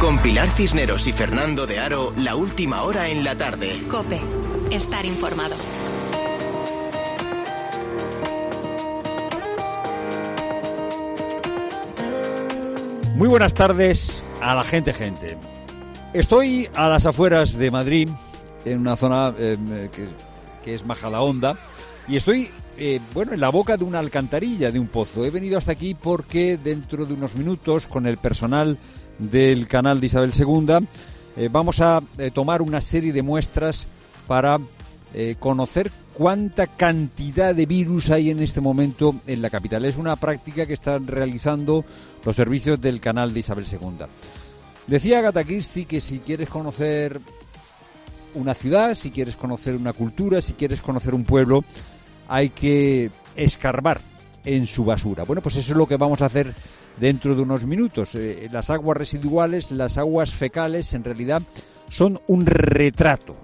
Con Pilar Cisneros y Fernando de Aro, la última hora en la tarde. COPE. Estar informado. Muy buenas tardes a la gente. Estoy a las afueras de Madrid, en una zona que es Majadahonda, y estoy en la boca de una alcantarilla, de un pozo. He venido hasta aquí porque dentro de unos minutos, con el personal del canal de Isabel II, vamos a tomar una serie de muestras para conocer cuánta cantidad de virus hay en este momento en la capital. Es una práctica que están realizando los servicios del canal de Isabel II. Decía Agatha Christie que si quieres conocer una ciudad, si quieres conocer una cultura, si quieres conocer un pueblo, hay que escarbar en su basura. Bueno, pues eso es lo que vamos a hacer dentro de unos minutos. Las aguas residuales, las aguas fecales, en realidad son un retrato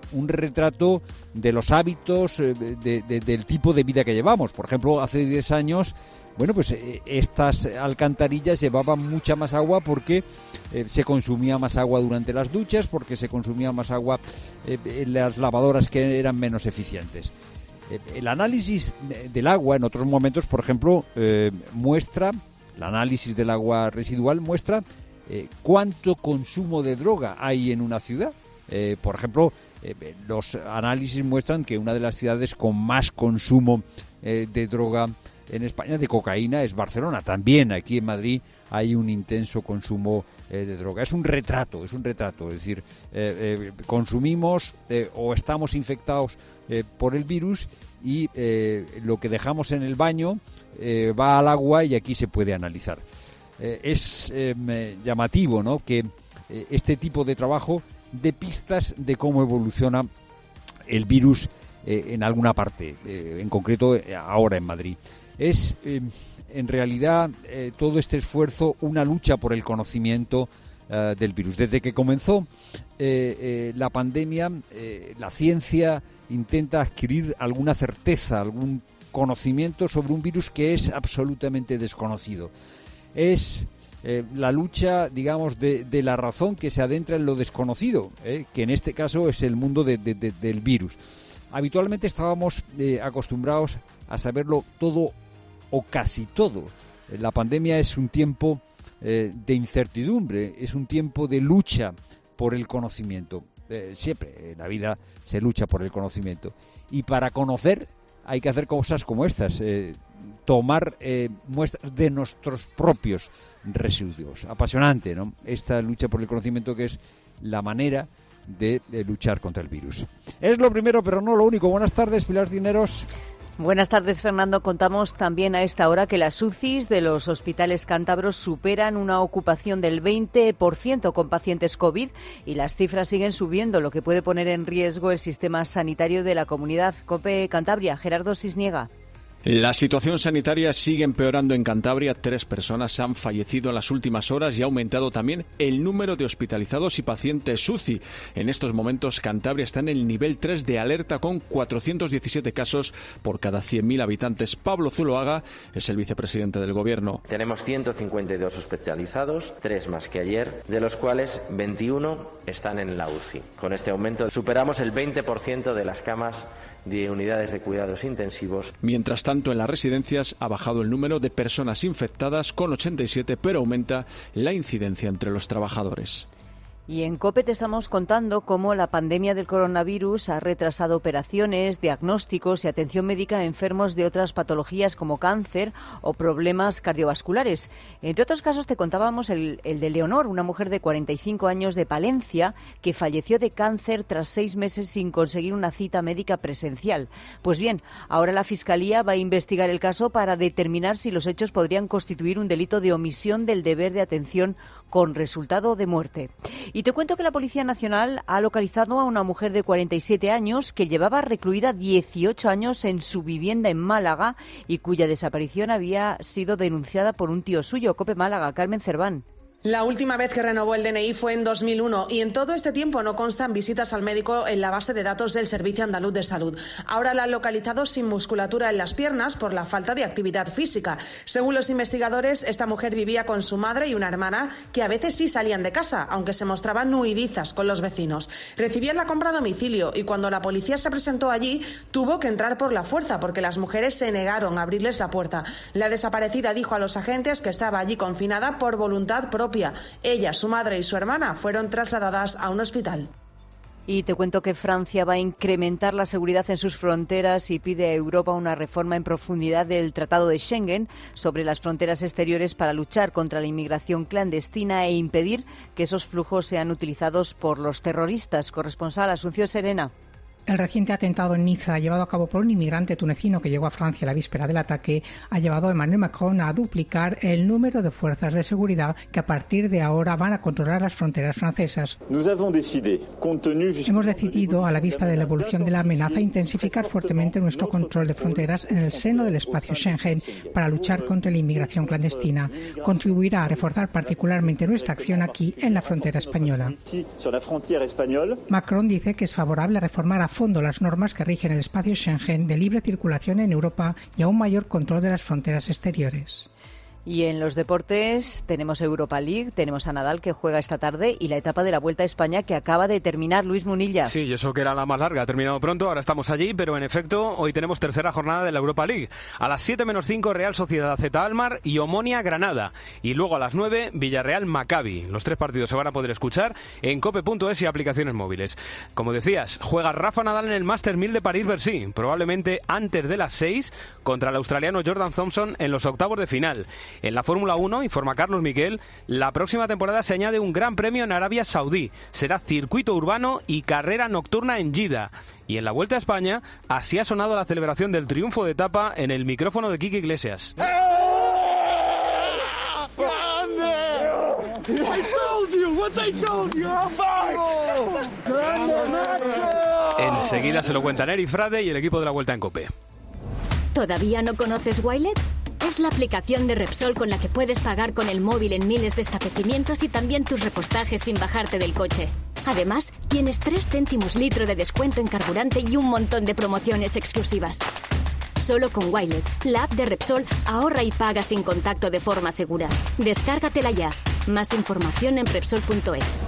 de los hábitos, del tipo de vida que llevamos. Por ejemplo, hace 10 años, bueno, pues estas alcantarillas llevaban mucha más agua porque se consumía más agua durante las duchas, porque se consumía más agua en las lavadoras, que eran menos eficientes. El análisis del agua en otros momentos, por ejemplo, muestra, el análisis del agua residual muestra cuánto consumo de droga hay en una ciudad. Por ejemplo, los análisis muestran que una de las ciudades con más consumo de droga en España, de cocaína, es Barcelona. También aquí en Madrid hay un intenso consumo de droga. Es un retrato, es decir, consumimos o estamos infectados por el virus, y lo que dejamos en el baño va al agua y aquí se puede analizar. Es llamativo, ¿no?, que este tipo de trabajo dé pistas de cómo evoluciona el virus en alguna parte, en concreto ahora en Madrid. Es en realidad todo este esfuerzo una lucha por el conocimiento del virus. Desde que comenzó la pandemia, la ciencia intenta adquirir alguna certeza, algún conocimiento sobre un virus que es absolutamente desconocido. Es la lucha, digamos, de la razón que se adentra en lo desconocido, que en este caso es el mundo del virus. Habitualmente estábamos acostumbrados a saberlo todo o casi todo. La pandemia es un tiempo de incertidumbre, es un tiempo de lucha por el conocimiento. Siempre en la vida se lucha por el conocimiento, y para conocer hay que hacer cosas como estas, tomar muestras de nuestros propios residuos. Apasionante, ¿no?, esta lucha por el conocimiento, que es la manera de luchar contra el virus. Es lo primero, pero no lo único. Buenas tardes, Pilar Cisneros. Buenas tardes, Fernando. Contamos también a esta hora que las UCIs de los hospitales cántabros superan una ocupación del 20% con pacientes COVID, y las cifras siguen subiendo, lo que puede poner en riesgo el sistema sanitario de la comunidad. COPE Cantabria, Gerardo Sisniega. La situación sanitaria sigue empeorando en Cantabria. 3 personas han fallecido en las últimas horas y ha aumentado también el número de hospitalizados y pacientes UCI. En estos momentos, Cantabria está en el nivel 3 de alerta, con 417 casos por cada 100.000 habitantes. Pablo Zuloaga es el vicepresidente del Gobierno. Tenemos 152 hospitalizados, 3 más que ayer, de los cuales 21 están en la UCI. Con este aumento superamos el 20% de las camas de unidades de cuidados intensivos. Mientras tanto, en las residencias ha bajado el número de personas infectadas, con 87, pero aumenta la incidencia entre los trabajadores. Y en COPE te estamos contando cómo la pandemia del coronavirus ha retrasado operaciones, diagnósticos y atención médica a enfermos de otras patologías como cáncer o problemas cardiovasculares. Entre otros casos te contábamos el de Leonor, una mujer de 45 años de Palencia que falleció de cáncer tras 6 meses sin conseguir una cita médica presencial. Pues bien, ahora la Fiscalía va a investigar el caso para determinar si los hechos podrían constituir un delito de omisión del deber de atención con resultado de muerte. Y te cuento que la Policía Nacional ha localizado a una mujer de 47 años que llevaba recluida 18 años en su vivienda en Málaga y cuya desaparición había sido denunciada por un tío suyo. COPE Málaga, Carmen Cerván. La última vez que renovó el DNI fue en 2001 y en todo este tiempo no constan visitas al médico en la base de datos del Servicio Andaluz de Salud. Ahora la han localizado sin musculatura en las piernas por la falta de actividad física. Según los investigadores, esta mujer vivía con su madre y una hermana que a veces sí salían de casa, aunque se mostraban huidizas con los vecinos. Recibían la compra a domicilio y cuando la policía se presentó allí, tuvo que entrar por la fuerza porque las mujeres se negaron a abrirles la puerta. La desaparecida dijo a los agentes que estaba allí confinada por voluntad propia. Ella, su madre y su hermana fueron trasladadas a un hospital. Y te cuento que Francia va a incrementar la seguridad en sus fronteras y pide a Europa una reforma en profundidad del Tratado de Schengen sobre las fronteras exteriores para luchar contra la inmigración clandestina e impedir que esos flujos sean utilizados por los terroristas. Corresponsal Asunción Serena. El reciente atentado en Niza, llevado a cabo por un inmigrante tunecino que llegó a Francia la víspera del ataque, ha llevado a Emmanuel Macron a duplicar el número de fuerzas de seguridad que a partir de ahora van a controlar las fronteras francesas. Hemos decidido, a la vista de la evolución de la amenaza, intensificar fuertemente nuestro control de fronteras en el seno del espacio Schengen para luchar contra la inmigración clandestina. Contribuirá a reforzar particularmente nuestra acción aquí en la frontera española. Macron dice que es favorable a reformar a fondo las normas que rigen el espacio Schengen de libre circulación en Europa y a un mayor control de las fronteras exteriores. Y en los deportes tenemos Europa League, tenemos a Nadal que juega esta tarde y la etapa de la Vuelta a España que acaba de terminar. Luis Munilla. Sí, y eso que era la más larga, ha terminado pronto, ahora estamos allí, pero en efecto hoy tenemos tercera jornada de la Europa League. A las 7:05 Real Sociedad Z Almar y Omonia Granada. Y luego a las 9 Villarreal Maccabi. Los 3 partidos se van a poder escuchar en cope.es y aplicaciones móviles. Como decías, juega Rafa Nadal en el Masters 1000 de París-Bercy, probablemente antes de las 6 contra el australiano Jordan Thompson en los octavos de final. En la Fórmula 1, informa Carlos Miquel, la próxima temporada se añade un gran premio en Arabia Saudí. Será circuito urbano y carrera nocturna en Jeddah. Y en la Vuelta a España, así ha sonado la celebración del triunfo de etapa en el micrófono de Quique Iglesias. Enseguida se lo cuentan Eri Frade y el equipo de la Vuelta en COPE. ¿Todavía no conoces Wilet? Es la aplicación de Repsol con la que puedes pagar con el móvil en miles de establecimientos y también tus repostajes sin bajarte del coche. Además, tienes 3 céntimos litro de descuento en carburante y un montón de promociones exclusivas. Solo con Wilet, la app de Repsol, ahorra y paga sin contacto de forma segura. Descárgatela ya. Más información en Repsol.es.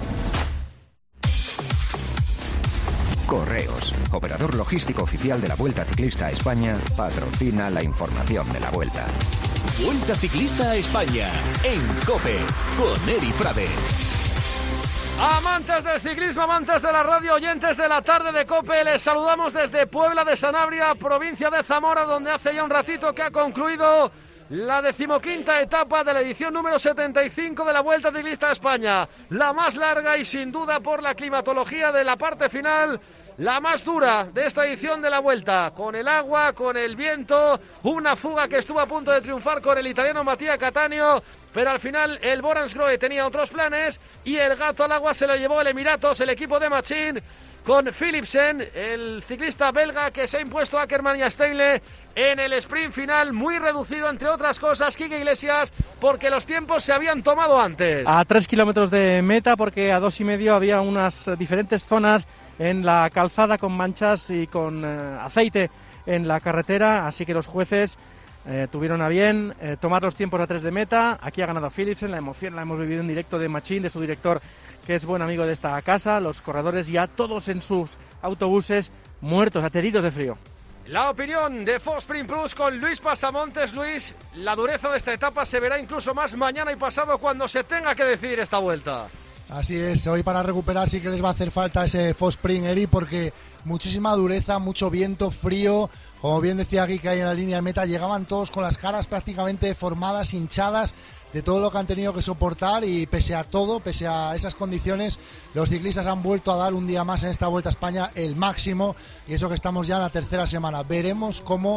Correos, operador logístico oficial de la Vuelta Ciclista a España, patrocina la información de la Vuelta. Vuelta Ciclista a España, en COPE, con Eri Frade. Amantes del ciclismo, amantes de la radio, oyentes de la tarde de COPE, les saludamos desde Puebla de Sanabria, provincia de Zamora, donde hace ya un ratito que ha concluido la 15ª etapa de la edición número 75 de la Vuelta Ciclista a España. La más larga y sin duda por la climatología de la parte final, la más dura de esta edición de la Vuelta, con el agua, con el viento, una fuga que estuvo a punto de triunfar con el italiano Mattia Cattaneo, pero al final el Boransgrohe tenía otros planes y el gato al agua se lo llevó el Emiratos, el equipo de Machín, con Philipsen, el ciclista belga que se ha impuesto a Ackermann y a Steinle en el sprint final, muy reducido, entre otras cosas, Quique Iglesias, porque los tiempos se habían tomado antes. A 3 kilómetros de meta, porque a 2,5 había unas diferentes zonas en la calzada con manchas y con aceite en la carretera, así que los jueces tuvieron a bien tomar los tiempos a 3 de meta. Aquí ha ganado Philipsen, la emoción la hemos vivido en directo de Machín, de su director, que es buen amigo de esta casa. Los corredores ya todos en sus autobuses muertos, ateridos de frío. La opinión de Foxprint Plus con Luis Pasamontes. Luis, la dureza de esta etapa se verá incluso más mañana y pasado cuando se tenga que decidir esta vuelta. Así es, hoy para recuperar sí que les va a hacer falta ese Foxprint, Eri, porque muchísima dureza, mucho viento, frío. Como bien decía aquí que hay en la línea de meta, llegaban todos con las caras prácticamente deformadas, hinchadas, de todo lo que han tenido que soportar, y pese a todo, pese a esas condiciones, los ciclistas han vuelto a dar un día más en esta Vuelta a España el máximo, y eso que estamos ya en la tercera semana. Veremos cómo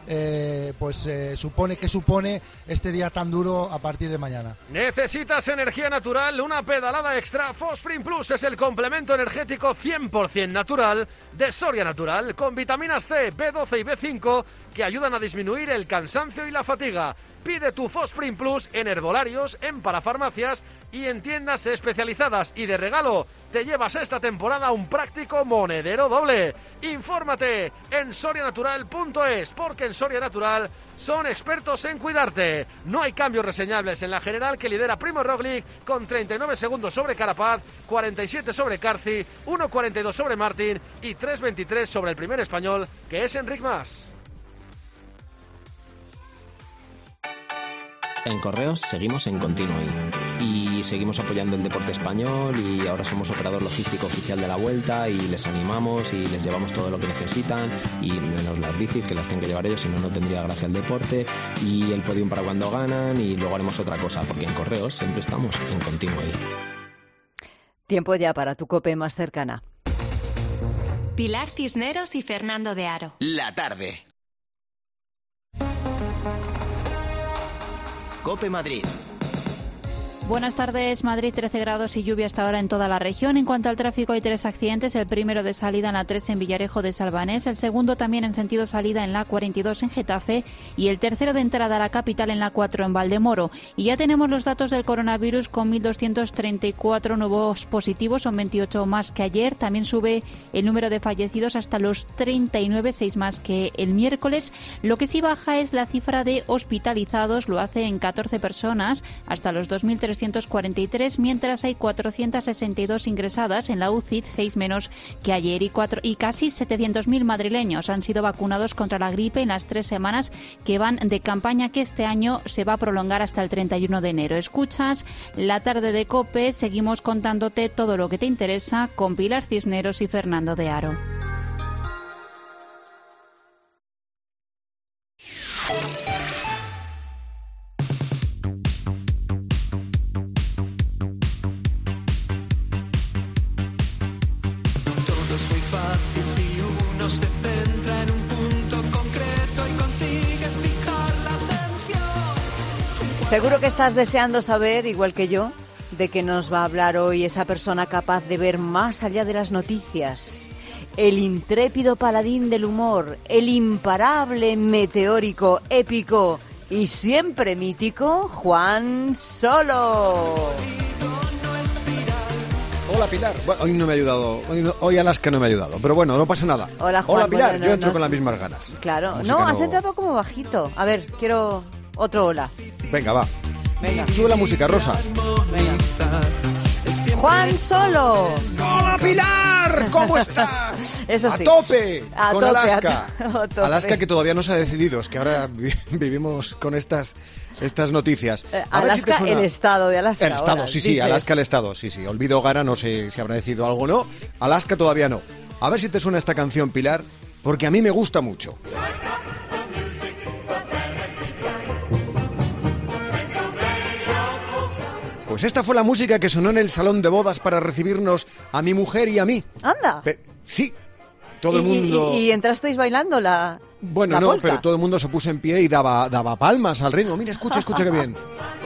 supone este día tan duro a partir de mañana. ¿Necesitas energía natural? Una pedalada extra. Fosprint Plus es el complemento energético 100% natural de Soria Natural, con vitaminas C, B12 y B5 que ayudan a disminuir el cansancio y la fatiga. Pide tu Fosprint Plus en herbolarios, en parafarmacias y en tiendas especializadas. Y de regalo, te llevas esta temporada un práctico monedero doble. Infórmate en sorianatural.es, porque en Soria Natural son expertos en cuidarte. No hay cambios reseñables en la general, que lidera Primo Roglic con 39 segundos sobre Carapaz, 47 sobre Carci, 1.42 sobre Martín y 3.23 sobre el primer español, que es Enric Mas. En Correos seguimos en Continuo y seguimos apoyando el deporte español, y ahora somos operador logístico oficial de la Vuelta y les animamos y les llevamos todo lo que necesitan, y menos las bicis, que las tienen que llevar ellos, si no, no tendría gracia el deporte, y el podium para cuando ganan, y luego haremos otra cosa, porque en Correos siempre estamos en Continuo. Tiempo ya para tu COPE más cercana. Pilar Cisneros y Fernando de Aro. La tarde. COPE Madrid. Buenas tardes. Madrid, 13 grados y lluvia hasta ahora en toda la región. En cuanto al tráfico, hay 3 accidentes. El primero de salida en la 3 en Villarejo de Salvanés. El segundo también en sentido salida en la 42 en Getafe. Y el tercero de entrada a la capital en la 4 en Valdemoro. Y ya tenemos los datos del coronavirus, con 1.234 nuevos positivos. Son 28 más que ayer. También sube el número de fallecidos hasta los 39, 6 más que el miércoles. Lo que sí baja es la cifra de hospitalizados. Lo hace en 14 personas, hasta los 2.343, mientras hay 462 ingresadas en la UCI, 6 menos que ayer, y casi 700.000 madrileños han sido vacunados contra la gripe en las 3 semanas que van de campaña, que este año se va a prolongar hasta el 31 de enero. Escuchas La Tarde de COPE, seguimos contándote todo lo que te interesa con Pilar Cisneros y Fernando de Aro. Seguro que estás deseando saber, igual que yo, de qué nos va a hablar hoy esa persona capaz de ver más allá de las noticias. El intrépido paladín del humor, el imparable, meteórico, épico y siempre mítico Juan Solo. Hola, Pilar. Bueno, hoy no me ha ayudado. Hoy Alaska no me ha ayudado. Pero bueno, no pasa nada. Hola, Juan. Hola, Pilar. Bueno, yo entro con las mismas ganas. Claro. No, has entrado como bajito. A ver, quiero otro hola. Venga, va. Venga. Sube la música, Rosa. Venga. Juan Solo. ¡Hola, Pilar! ¿Cómo estás? Eso sí. A tope a con tope, Alaska. A tope. Alaska, que todavía no se ha decidido. Es que ahora vivimos con estas noticias. Alaska, si suena... el estado de Alaska. El estado, ahora, sí, dices. Alaska, el estado. Sí. Olvido Gara, no sé si habrá decidido algo o no. Alaska todavía no. A ver si te suena esta canción, Pilar, porque a mí me gusta mucho. Pues esta fue la música que sonó en el salón de bodas para recibirnos a mi mujer y a mí. ¡Anda! Sí, todo el mundo... ¿Y entrasteis bailando la Bueno, la no, polka? pero todo el mundo se puso en pie y daba palmas al ritmo. Mira, escucha qué bien.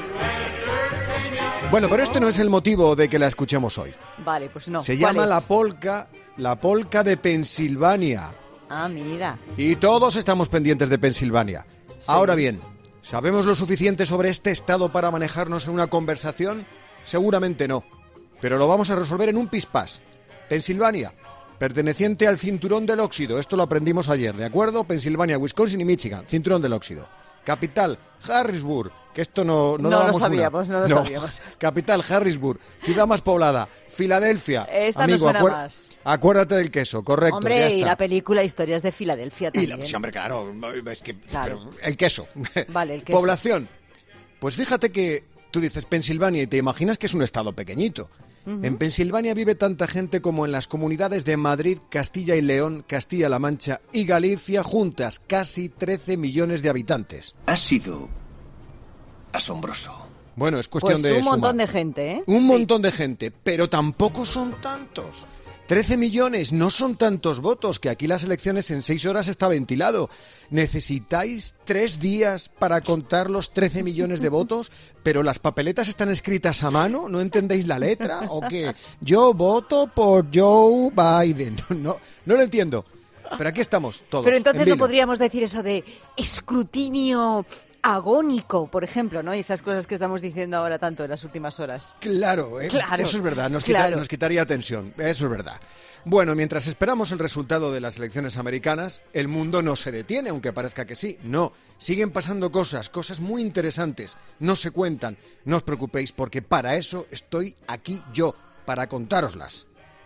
Bueno, pero este no es el motivo de que la escuchemos hoy. Vale, pues no. Se ¿Cuál llama es? la polka de Pensilvania. Ah, mira. Y todos estamos pendientes de Pensilvania. Sí. Ahora bien, ¿sabemos lo suficiente sobre este estado para manejarnos en una conversación? Seguramente no, pero lo vamos a resolver en un pispás. Pensilvania, perteneciente al cinturón del óxido, esto lo aprendimos ayer, ¿de acuerdo? Pensilvania, Wisconsin y Michigan, cinturón del óxido. Capital, Harrisburg, que esto no dábamos lo sabíamos, una. No lo sabíamos. Capital, Harrisburg, ciudad más poblada, Filadelfia. Esta amigo, me suena más. Acuérdate del queso, correcto. Hombre, ya está. y la película Historias de Filadelfia también. Sí, hombre, claro, es que claro. El queso. Vale, el queso. Población. Pues fíjate que tú dices Pensilvania y te imaginas que es un estado pequeñito. Uh-huh. En Pensilvania vive tanta gente como en las comunidades de Madrid, Castilla y León, Castilla-La Mancha y Galicia juntas, casi 13 millones de habitantes. Ha sido asombroso. Bueno, es cuestión pues de un montón sumar. De gente, ¿eh? Un montón de gente, pero tampoco son tantos. 13 millones, no son tantos votos, que aquí las elecciones en 6 horas está ventilado. ¿Necesitáis 3 días para contar los 13 millones de votos? ¿Pero las papeletas están escritas a mano? ¿No entendéis la letra? ¿O qué? Yo voto por Joe Biden. No lo entiendo. Pero aquí estamos todos. Pero entonces no podríamos decir eso de escrutinio agónico, por ejemplo, ¿no? Y esas cosas que estamos diciendo ahora tanto en las últimas horas. Claro, eso es verdad, nos quitaría tensión, eso es verdad. Bueno, mientras esperamos el resultado de las elecciones americanas, el mundo no se detiene, aunque parezca que sí. No, siguen pasando cosas muy interesantes, no se cuentan. No os preocupéis, porque para eso estoy aquí yo, para contároslas.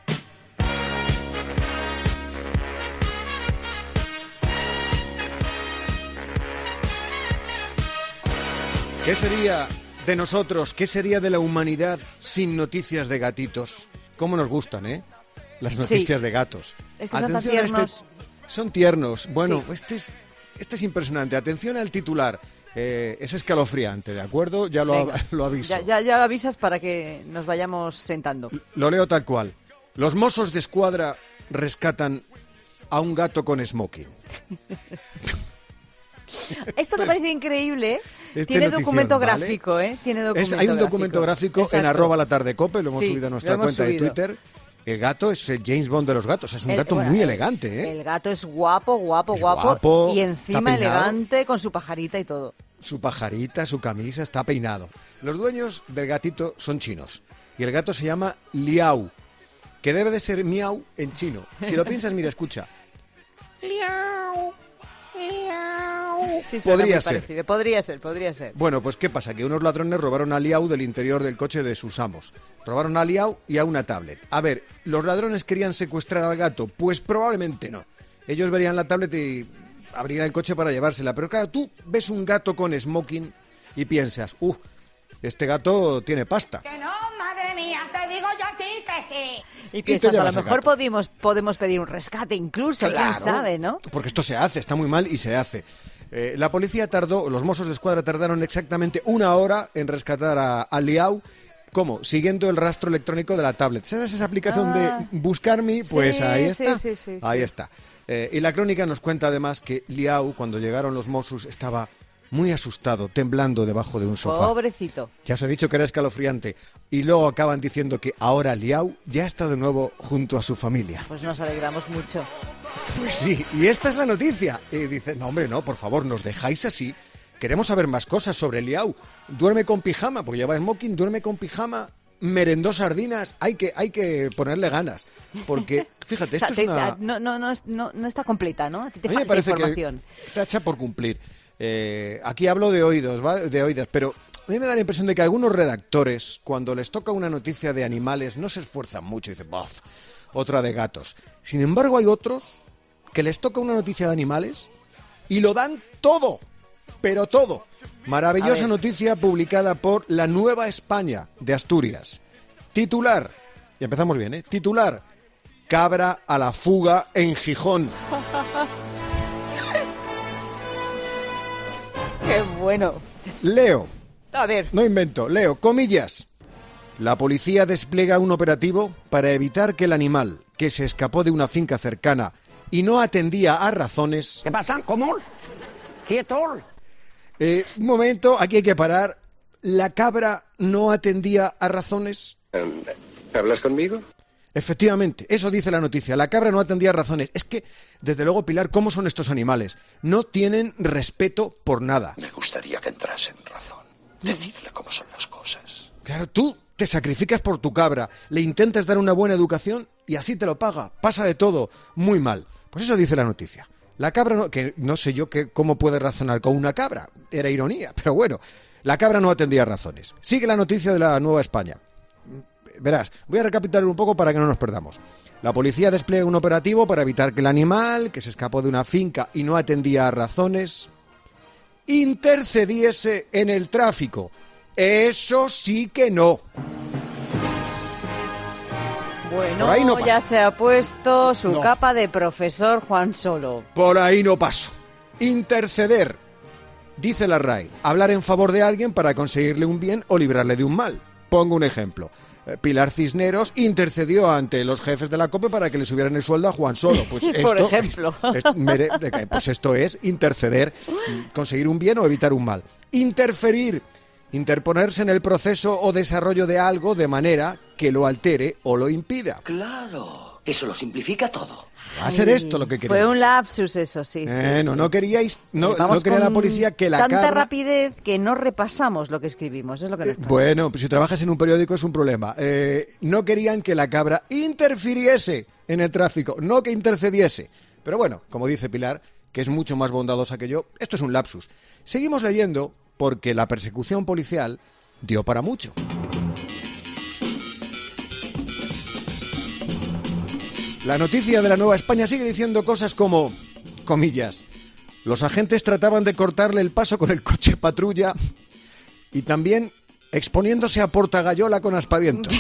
¿Qué sería de nosotros, qué sería de la humanidad sin noticias de gatitos? ¿Cómo nos gustan, las noticias de gatos? Es que son tiernos. Son tiernos. Bueno, sí. Este es impresionante. Atención al titular. Es escalofriante, ¿de acuerdo? Ya lo aviso. Ya lo avisas para que nos vayamos sentando. Lo leo tal cual. Los Mossos de Escuadra rescatan a un gato con smoking. Esto me parece increíble. Tiene documento gráfico, Hay un documento gráfico en @latardecope, lo hemos subido a nuestra cuenta de Twitter. El gato es el James Bond de los gatos, es un gato muy elegante, El gato es guapo y encima elegante con su pajarita y todo. Su pajarita, su camisa, está peinado. Los dueños del gatito son chinos y el gato se llama Liao, que debe de ser miau en chino. Si lo piensas, mira, escucha. Liao. Sí, podría ser. Bueno, pues ¿qué pasa? Que unos ladrones robaron a Liao del interior del coche de sus amos. Robaron a Liao y a una tablet. A ver, ¿los ladrones querían secuestrar al gato? Pues probablemente no. Ellos verían la tablet y abrirían el coche para llevársela. Pero claro, tú ves un gato con smoking y piensas, este gato tiene pasta. Que no, madre mía, te digo yo a ti que sí. Y piensas, a lo mejor podemos pedir un rescate incluso, quién sabe, ¿no? Porque esto se hace, está muy mal y se hace. La policía los Mossos de Escuadra tardaron exactamente 1 hora en rescatar a Liao. ¿Cómo? Siguiendo el rastro electrónico de la tablet. ¿Sabes esa aplicación de Buscarme? Pues ahí está. Ahí está. Y la crónica nos cuenta además que Liao, cuando llegaron los Mossos, estaba muy asustado, temblando debajo de un sofá. Pobrecito. Ya os he dicho que era escalofriante. Y luego acaban diciendo que ahora Liao ya está de nuevo junto a su familia. Pues nos alegramos mucho. Pues sí, y esta es la noticia. Y dice, no hombre, no, por favor, nos dejáis así. Queremos saber más cosas sobre Liao. Duerme con pijama, porque lleva smoking, duerme con pijama, merendó sardinas. Hay que ponerle ganas. Porque, fíjate, esto es una... No está completa, ¿no? A ti te falta parece información. Que está hecha por cumplir. Aquí hablo de oídos, ¿vale? De oídas, pero a mí me da la impresión de que algunos redactores, cuando les toca una noticia de animales, no se esfuerzan mucho y dicen, ¡bof!, otra de gatos. Sin embargo, hay otros que les toca una noticia de animales y lo dan todo, pero todo. Maravillosa noticia publicada por La Nueva España de Asturias. Titular, y empezamos bien, titular, cabra a la fuga en Gijón. ¡Qué bueno! Leo. A ver. No invento. Leo, comillas. La policía despliega un operativo para evitar que el animal, que se escapó de una finca cercana y no atendía a razones... ¿Qué pasa? ¿Cómo? ¿Quieto? Un momento, aquí hay que parar. ¿La cabra no atendía a razones? ¿Hablas conmigo? Efectivamente, eso dice la noticia. La cabra no atendía a razones. Es que, desde luego, Pilar, ¿cómo son estos animales? No tienen respeto por nada. Me gustaría que entrase en razón. Decirle cómo son las cosas. Claro, tú te sacrificas por tu cabra, le intentas dar una buena educación y así te lo paga. Pasa de todo. Muy mal. Pues eso dice la noticia. La cabra no... Que no sé yo cómo puede razonar con una cabra. Era ironía, pero bueno. La cabra no atendía razones. Sigue la noticia de La Nueva España. Verás, voy a recapitular un poco para que no nos perdamos. La policía despliega un operativo para evitar que el animal, que se escapó de una finca y no atendía a razones, intercediese en el tráfico. Eso sí que no. Bueno, no ya se ha puesto su capa de profesor Juan Solo. Por ahí no paso. Interceder, dice la RAE, hablar en favor de alguien para conseguirle un bien o librarle de un mal. Pongo un ejemplo. Pilar Cisneros intercedió ante los jefes de la COPE para que le subieran el sueldo a Juan Solo. Pues esto, por ejemplo. Pues esto es interceder, conseguir un bien o evitar un mal. Interferir, interponerse en el proceso o desarrollo de algo de manera que lo altere o lo impida. Claro, eso lo simplifica todo. Va a ser esto lo que queréis. Fue un lapsus eso, sí. No queríais, no quería la policía que la tanta cabra... rapidez que no repasamos lo que escribimos, es lo que nos pasa. Bueno, pues si trabajas en un periódico es un problema. No querían que la cabra interfiriese en el tráfico, no que intercediese. Pero bueno, como dice Pilar, que es mucho más bondadosa que yo, esto es un lapsus. Seguimos leyendo porque la persecución policial dio para mucho. La noticia de la Nueva España sigue diciendo cosas como, comillas, los agentes trataban de cortarle el paso con el coche patrulla y también exponiéndose a Portagallola con aspavientos.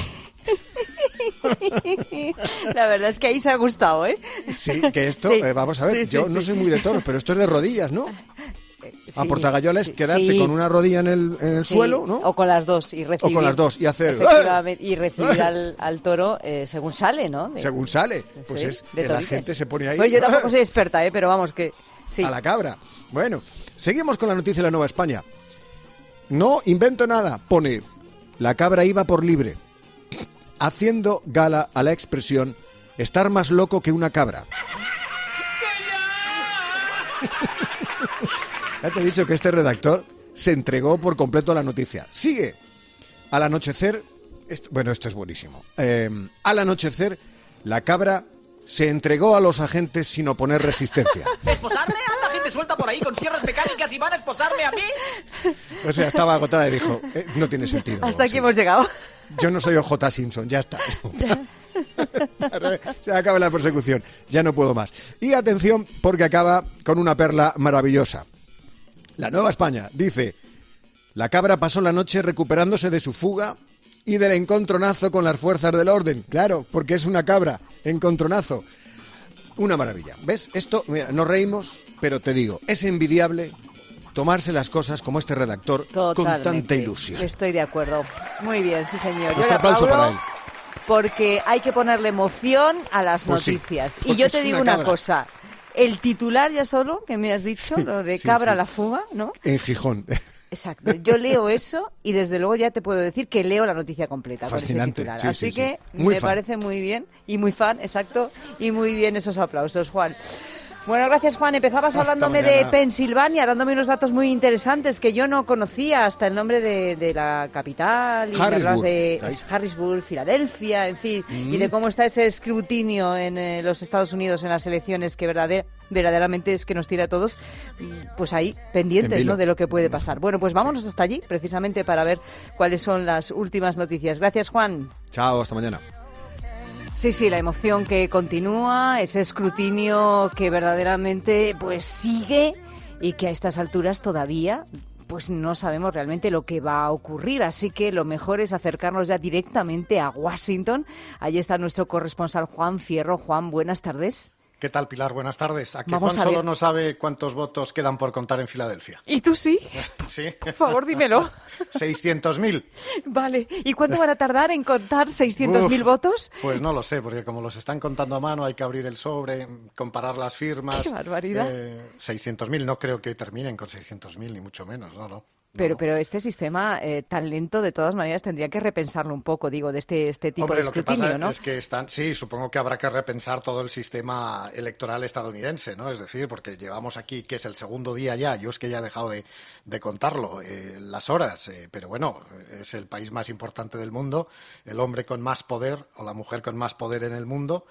La verdad es que ahí se ha gustado, ¿eh? Sí, que esto, sí. Vamos a ver, yo no soy muy de toros, pero esto es de rodillas, ¿no? A Portagallola es quedarte con una rodilla en el suelo, ¿no? O con las dos y recibir. O con las dos y hacer... Y recibir al toro según sale, ¿no? Según sale. Pues la gente se pone ahí... Pues yo tampoco soy experta, pero vamos que... Sí. A la cabra. Bueno, seguimos con la noticia de la Nueva España. No invento nada, pone... La cabra iba por libre, haciendo gala a la expresión estar más loco que una cabra. Ya te he dicho que este redactor se entregó por completo a la noticia. Sigue. Al anochecer... esto es buenísimo. Al anochecer, la cabra se entregó a los agentes sin oponer resistencia. ¿Esposarme? ¿La gente suelta por ahí con sierras mecánicas y van a esposarme a mí? O sea, estaba agotada y dijo, no tiene sentido. Hasta aquí hemos llegado. Yo no soy OJ Simpson, ya está. Se acaba la persecución, ya no puedo más. Y atención, porque acaba con una perla maravillosa. La Nueva España dice, la cabra pasó la noche recuperándose de su fuga y del encontronazo con las fuerzas del orden. Claro, porque es una cabra, encontronazo. Una maravilla. ¿Ves? Esto, mira, nos reímos, pero te digo, es envidiable tomarse las cosas como este redactor con tanta ilusión. Estoy de acuerdo. Muy bien, sí señor. Este aplauso para él. Porque hay que ponerle emoción a las noticias. Sí, y yo te digo una cosa. El titular ya solo, que me has dicho, lo de cabra a la fuga, ¿no? En Gijón. Exacto. Yo leo eso y desde luego ya te puedo decir que leo la noticia completa. Fascinante. Con ese titular. Sí, Así que me parece muy bien y muy fan, exacto, y muy bien esos aplausos, Juan. Bueno, gracias, Juan. Empezabas hablándome de Pensilvania, dándome unos datos muy interesantes que yo no conocía, hasta el nombre de la capital, y hablas de Harrisburg, Filadelfia, en fin, y de cómo está ese escrutinio en los Estados Unidos en las elecciones que verdaderamente es que nos tira a todos, pues ahí, pendientes, ¿no?, de lo que puede pasar. Bueno, pues vámonos hasta allí, precisamente para ver cuáles son las últimas noticias. Gracias, Juan. Chao, hasta mañana. Sí, la emoción que continúa, ese escrutinio que verdaderamente pues sigue y que a estas alturas todavía pues no sabemos realmente lo que va a ocurrir, así que lo mejor es acercarnos ya directamente a Washington. Allí está nuestro corresponsal Juan Fierro. Juan, buenas tardes. ¿Qué tal, Pilar? Buenas tardes. ¿A que Vamos Juan solo no sabe cuántos votos quedan por contar en Filadelfia? ¿Y tú sí? Sí. Por favor, dímelo. 600.000. Vale. ¿Y cuánto van a tardar en contar 600.000 votos? Pues no lo sé, porque como los están contando a mano hay que abrir el sobre, comparar las firmas. ¡Qué barbaridad! 600.000, no creo que terminen con 600.000, ni mucho menos, no. Pero este sistema tan lento, de todas maneras, tendría que repensarlo un poco, digo, de este tipo de escrutinio, lo que pasa ¿no? es que sí, supongo que habrá que repensar todo el sistema electoral estadounidense, ¿no? Es decir, porque llevamos aquí, que es el segundo día ya, yo es que ya he dejado de contarlo, las horas, pero bueno, es el país más importante del mundo, el hombre con más poder o la mujer con más poder en el mundo.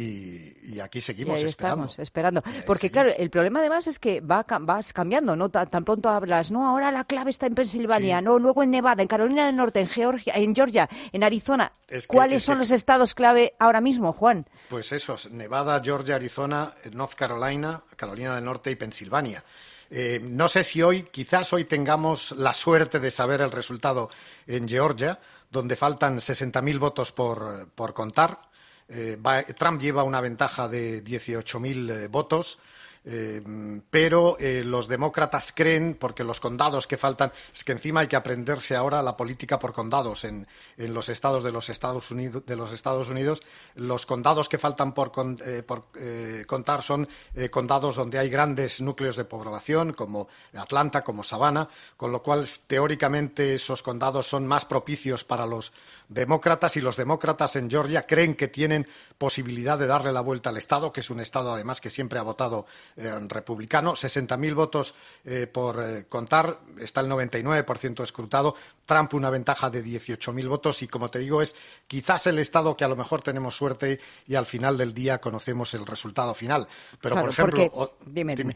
Y aquí seguimos estamos esperando. Porque claro, el problema además es que vas cambiando, ¿no? Tan pronto hablas, no, ahora la clave está en Pensilvania, no, luego en Nevada, en Carolina del Norte, en Georgia, en Arizona. ¿Cuáles son los estados clave ahora mismo, Juan? Pues esos, Nevada, Georgia, Arizona, North Carolina, Carolina del Norte y Pensilvania. No sé si quizás hoy tengamos la suerte de saber el resultado en Georgia, donde faltan 60.000 votos por contar. Trump lleva una ventaja de 18.000 votos. pero los demócratas creen, porque los condados que faltan, es que encima hay que aprenderse ahora la política por condados en los estados de los Estados Unidos. Los condados que faltan por contar son condados donde hay grandes núcleos de población, como Atlanta, como Savannah, con lo cual teóricamente esos condados son más propicios para los demócratas, y los demócratas en Georgia creen que tienen posibilidad de darle la vuelta al estado, que es un estado además que siempre ha votado republicano. 60.000 votos por contar, está el 99% escrutado. Trump una ventaja de 18.000 votos, y como te digo, es quizás el estado que a lo mejor tenemos suerte y al final del día conocemos el resultado final. Pero claro, por ejemplo, dime. Dime.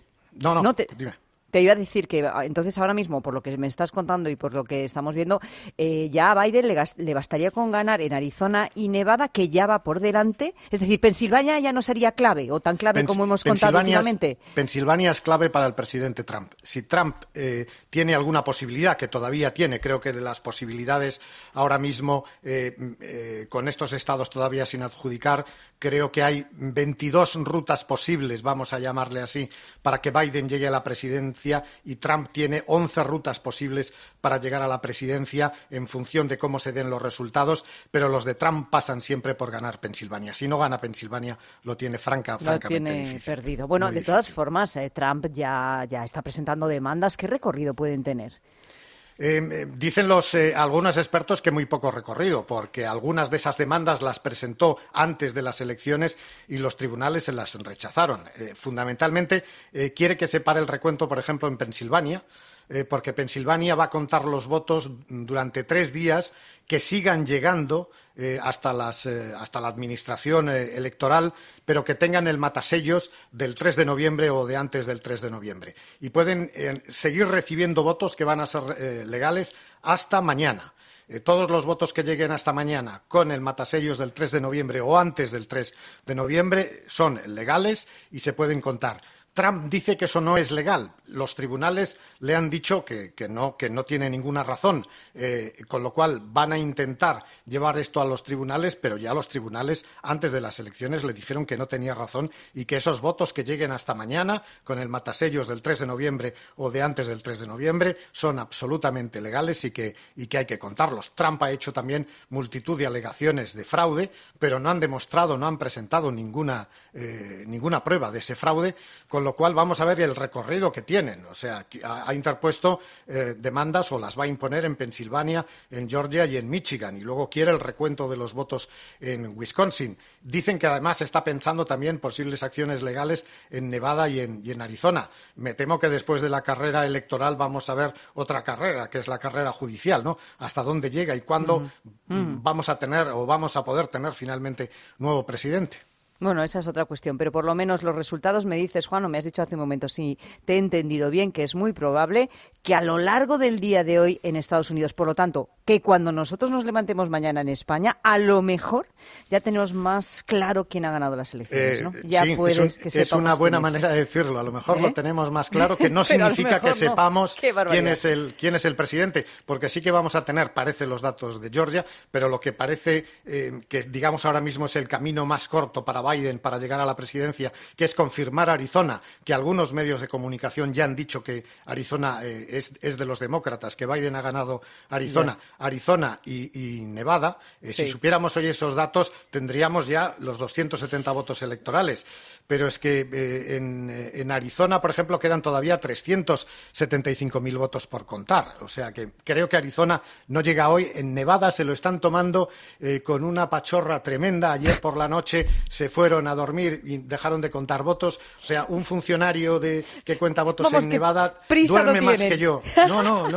Te iba a decir que entonces ahora mismo, por lo que me estás contando y por lo que estamos viendo, ya a Biden le bastaría con ganar en Arizona y Nevada, que ya va por delante. Es decir, Pensilvania ya no sería clave o tan clave como hemos contado últimamente. Pensilvania es clave para el presidente Trump. Si Trump tiene alguna posibilidad, que todavía tiene, creo que de las posibilidades ahora mismo, con estos estados todavía sin adjudicar, creo que hay 22 rutas posibles, vamos a llamarle así, para que Biden llegue a la presidencia, y Trump tiene 11 rutas posibles para llegar a la presidencia en función de cómo se den los resultados, pero los de Trump pasan siempre por ganar Pensilvania. Si no gana Pensilvania, lo tiene francamente difícil. Perdido. Bueno, de todas formas, Trump ya está presentando demandas. ¿Qué recorrido pueden tener? Dicen algunos expertos que muy poco recorrido, porque algunas de esas demandas las presentó antes de las elecciones y los tribunales se las rechazaron. Fundamentalmente quiere que se pare el recuento, por ejemplo, en Pensilvania, porque Pensilvania va a contar los votos durante 3 días que sigan llegando hasta la administración electoral, pero que tengan el matasellos del 3 de noviembre o de antes del 3 de noviembre. Y pueden seguir recibiendo votos que van a ser legales hasta mañana. Todos los votos que lleguen hasta mañana con el matasellos del 3 de noviembre o antes del 3 de noviembre son legales y se pueden contar. Trump dice que eso no es legal. Los tribunales le han dicho que no tiene ninguna razón, con lo cual van a intentar llevar esto a los tribunales, pero ya los tribunales antes de las elecciones le dijeron que no tenía razón y que esos votos que lleguen hasta mañana con el matasellos del 3 de noviembre o de antes del 3 de noviembre son absolutamente legales y que hay que contarlos. Trump ha hecho también multitud de alegaciones de fraude, pero no han presentado ninguna prueba de ese fraude, con lo cual vamos a ver el recorrido que tienen. O sea, ha interpuesto demandas o las va a imponer en Pensilvania, en Georgia y en Michigan, y luego quiere el recuento de los votos en Wisconsin. Dicen que además está pensando también posibles acciones legales en Nevada y en Arizona. Me temo que después de la carrera electoral vamos a ver otra carrera, que es la carrera judicial, ¿no? Hasta dónde llega y cuándo vamos a poder tener finalmente nuevo presidente. Bueno, esa es otra cuestión, pero por lo menos los resultados, me dices, Juan, o me has dicho hace un momento, si te he entendido bien, que es muy probable que a lo largo del día de hoy en Estados Unidos, por lo tanto, que cuando nosotros nos levantemos mañana en España, a lo mejor ya tenemos más claro quién ha ganado las elecciones, ¿no? Ya sí, es una buena manera de decirlo. A lo mejor lo tenemos más claro, que no significa que sepamos quién es el presidente, porque sí que vamos a tener, parece, los datos de Georgia, pero lo que parece que, digamos, ahora mismo es el camino más corto para Biden para llegar a la presidencia, que es confirmar Arizona, que algunos medios de comunicación ya han dicho que Arizona es de los demócratas, que Biden ha ganado Arizona y Nevada. Si supiéramos hoy esos datos, tendríamos ya los 270 votos electorales. Pero es que en Arizona, por ejemplo, quedan todavía 375.000 votos por contar. O sea que creo que Arizona no llega hoy. En Nevada se lo están tomando con una pachorra tremenda. Ayer por la noche se fueron a dormir y dejaron de contar votos. O sea, un funcionario que cuenta votos en Nevada duerme más que yo. No.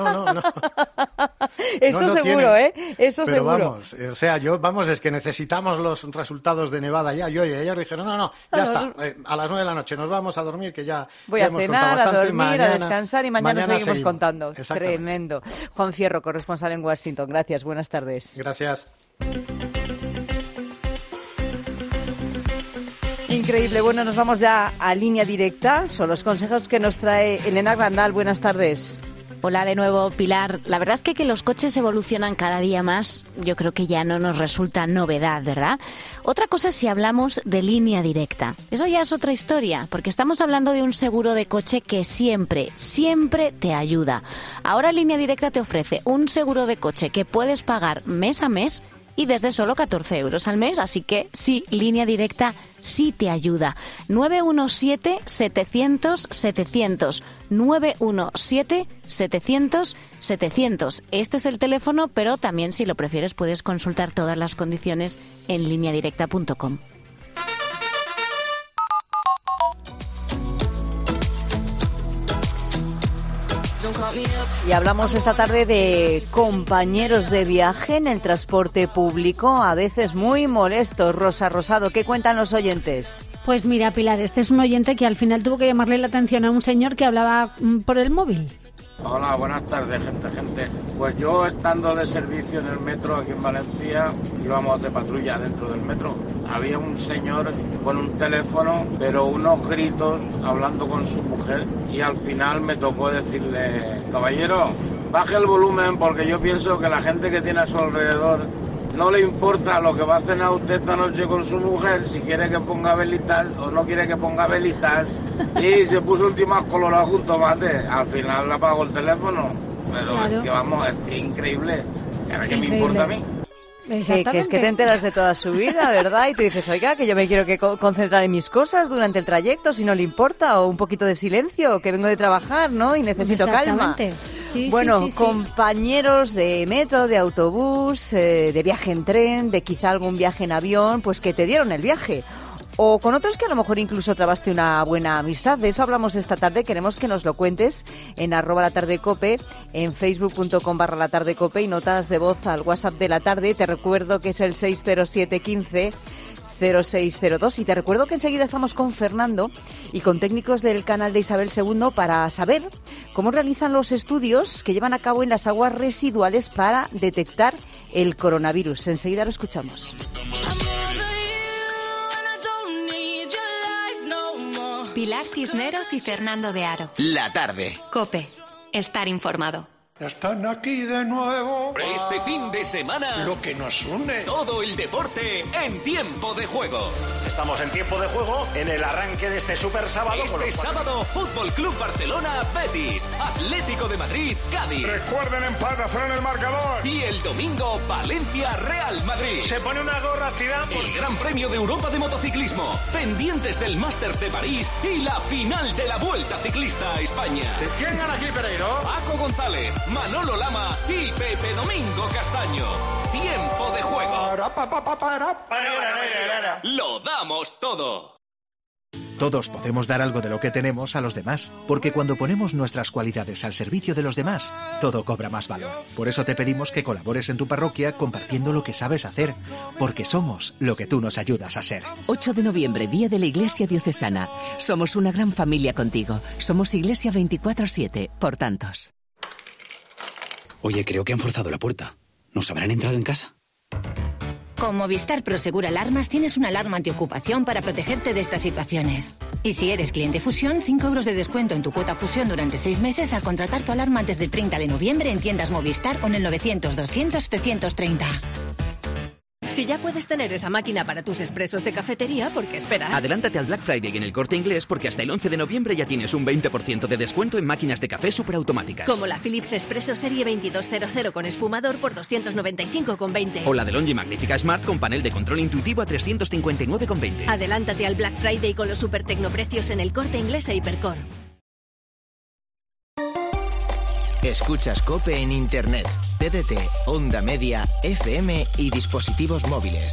Eso no seguro, tienen. Eso pero seguro. Vamos, es que necesitamos los resultados de Nevada ya. Y ellos dijeron, ya está. A las 9 de la noche nos vamos a dormir, que ya voy a cenar, a dormir, a descansar y mañana seguimos contando. Tremendo. Juan Fierro, corresponsal en Washington. Gracias, buenas tardes. Gracias. Increíble. Bueno, nos vamos ya a línea directa. Son los consejos que nos trae Elena Grandal. Buenas tardes. Hola de nuevo, Pilar. La verdad es que los coches evolucionan cada día más, yo creo que ya no nos resulta novedad, ¿verdad? Otra cosa es si hablamos de línea directa. Eso ya es otra historia, porque estamos hablando de un seguro de coche que siempre te ayuda. Ahora Línea Directa te ofrece un seguro de coche que puedes pagar mes a mes y desde solo 14 euros al mes, así que sí, Línea Directa sí te ayuda. 917-700-700. 917-700-700. Este es el teléfono, pero también, si lo prefieres, puedes consultar todas las condiciones en lineadirecta.com. Y hablamos esta tarde de compañeros de viaje en el transporte público, a veces muy molestos. Rosa Rosado, ¿qué cuentan los oyentes? Pues mira, Pilar, este es un oyente que al final tuvo que llamarle la atención a un señor que hablaba por el móvil. Hola, buenas tardes, gente. Pues yo, estando de servicio en el metro aquí en Valencia, íbamos de patrulla dentro del metro. Había un señor con un teléfono, pero unos gritos, hablando con su mujer, y al final me tocó decirle: caballero, baje el volumen, porque yo pienso que la gente que tiene a su alrededor no le importa lo que va a cenar usted esta noche con su mujer, si quiere que ponga velitas o no quiere que ponga velitas. Y se puso últimas coloradas con tomate. Al final le apagó el teléfono. Pero claro, es que vamos, es increíble. ¿Y ahora qué me importa a mí? Que es que te enteras de toda su vida, ¿verdad? Y tú dices, oiga, que yo me quiero concentrar en mis cosas durante el trayecto, si no le importa, o un poquito de silencio, que vengo de trabajar, ¿no? Y necesito calma. Sí, bueno, sí. Compañeros de metro, de autobús, de viaje en tren, de quizá algún viaje en avión, pues que te dieron el viaje. O con otros que a lo mejor incluso trabaste una buena amistad. De eso hablamos esta tarde. Queremos que nos lo cuentes en @latardecope, en facebook.com/latardecope, y notas de voz al WhatsApp de la tarde. Te recuerdo que es el 60715 0602, y te recuerdo que enseguida estamos con Fernando y con técnicos del canal de Isabel II para saber cómo realizan los estudios que llevan a cabo en las aguas residuales para detectar el coronavirus. Enseguida lo escuchamos. Pilar Cisneros y Fernando de Aro. La tarde. COPE. Estar informado. Están aquí de nuevo. Este fin de semana, lo que nos une. Todo el deporte en Tiempo de Juego. Estamos en Tiempo de Juego en el arranque de este super sábado. Este sábado, Fútbol Club Barcelona, Betis. Atlético de Madrid, Cádiz. Recuerden empatación en el marcador. Y el domingo, Valencia, Real Madrid. Se pone una gorra Zidane. El Gran Premio de Europa de Motociclismo. Pendientes del Masters de París y la final de la Vuelta Ciclista a España. ¿Quién gana aquí, Pereiro? Paco González, Manolo Lama y Pepe Domingo Castaño. Tiempo de Juego. Lo damos todo. Todos podemos dar algo de lo que tenemos a los demás, porque cuando ponemos nuestras cualidades al servicio de los demás, todo cobra más valor. Por eso te pedimos que colabores en tu parroquia compartiendo lo que sabes hacer, porque somos lo que tú nos ayudas a ser. 8 de noviembre, Día de la Iglesia Diocesana. Somos una gran familia contigo. Somos Iglesia 24/7, por tantos. Oye, creo que han forzado la puerta. ¿Nos habrán entrado en casa? Con Movistar Prosegur Alarmas tienes una alarma antiocupación para protegerte de estas situaciones. Y si eres cliente Fusión, 5 euros de descuento en tu cuota Fusión durante 6 meses al contratar tu alarma antes del 30 de noviembre en tiendas Movistar o en el 900-200-730. Si ya puedes tener esa máquina para tus expresos de cafetería, ¿por qué esperar? Adelántate al Black Friday en el Corte Inglés, porque hasta el 11 de noviembre ya tienes un 20% de descuento en máquinas de café superautomáticas. Como la Philips Expresso Serie 2200 con espumador por 295,20. O la DeLonghi Magnífica Smart con panel de control intuitivo a 359,20. Adelántate al Black Friday con los super tecnoprecios en el Corte Inglés e Hipercor. Escuchas COPE en Internet, TDT, Onda Media, FM y dispositivos móviles.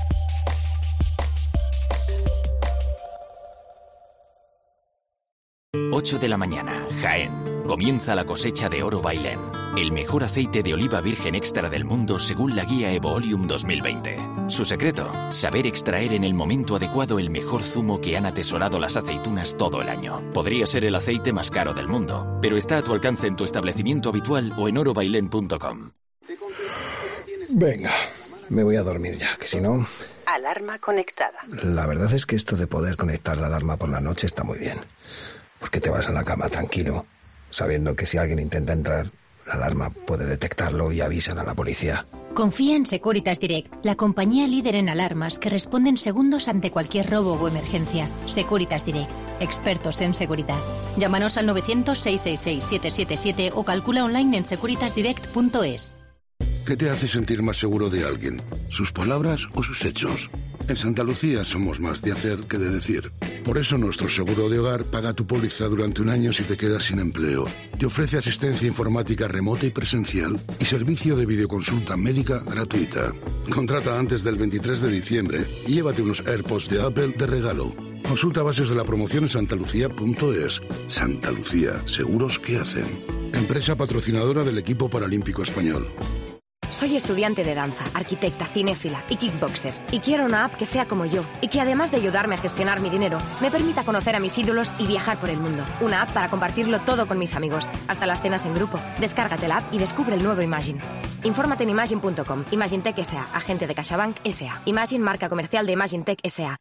8 de la mañana, Jaén. Comienza la cosecha de Oro Bailén, el mejor aceite de oliva virgen extra del mundo según la guía Evoolium 2020. Su secreto, saber extraer en el momento adecuado el mejor zumo que han atesorado las aceitunas todo el año. Podría ser el aceite más caro del mundo, pero está a tu alcance en tu establecimiento habitual o en orobailén.com. Venga, me voy a dormir ya, que si no... Alarma conectada. La verdad es que esto de poder conectar la alarma por la noche está muy bien, porque te vas a la cama tranquilo, sabiendo que si alguien intenta entrar, la alarma puede detectarlo y avisan a la policía. Confía en Securitas Direct, la compañía líder en alarmas que responde en segundos ante cualquier robo o emergencia. Securitas Direct, expertos en seguridad. Llámanos al 900-666-777 o calcula online en securitasdirect.es. ¿Qué te hace sentir más seguro de alguien? ¿Sus palabras o sus hechos? En Santa Lucía somos más de hacer que de decir. Por eso nuestro seguro de hogar paga tu póliza durante un año si te quedas sin empleo. Te ofrece asistencia informática remota y presencial y servicio de videoconsulta médica gratuita. Contrata antes del 23 de diciembre y llévate unos AirPods de Apple de regalo. Consulta bases de la promoción en santalucía.es. Santa Lucía, seguros que hacen. Empresa patrocinadora del equipo paralímpico español. Soy estudiante de danza, arquitecta, cinéfila y kickboxer. Y quiero una app que sea como yo y que además de ayudarme a gestionar mi dinero, me permita conocer a mis ídolos y viajar por el mundo. Una app para compartirlo todo con mis amigos, hasta las cenas en grupo. Descárgate la app y descubre el nuevo Imagine. Infórmate en Imagine.com. Imagine Tech S.A., agente de CaixaBank S.A. Imagine, marca comercial de Imagine Tech S.A.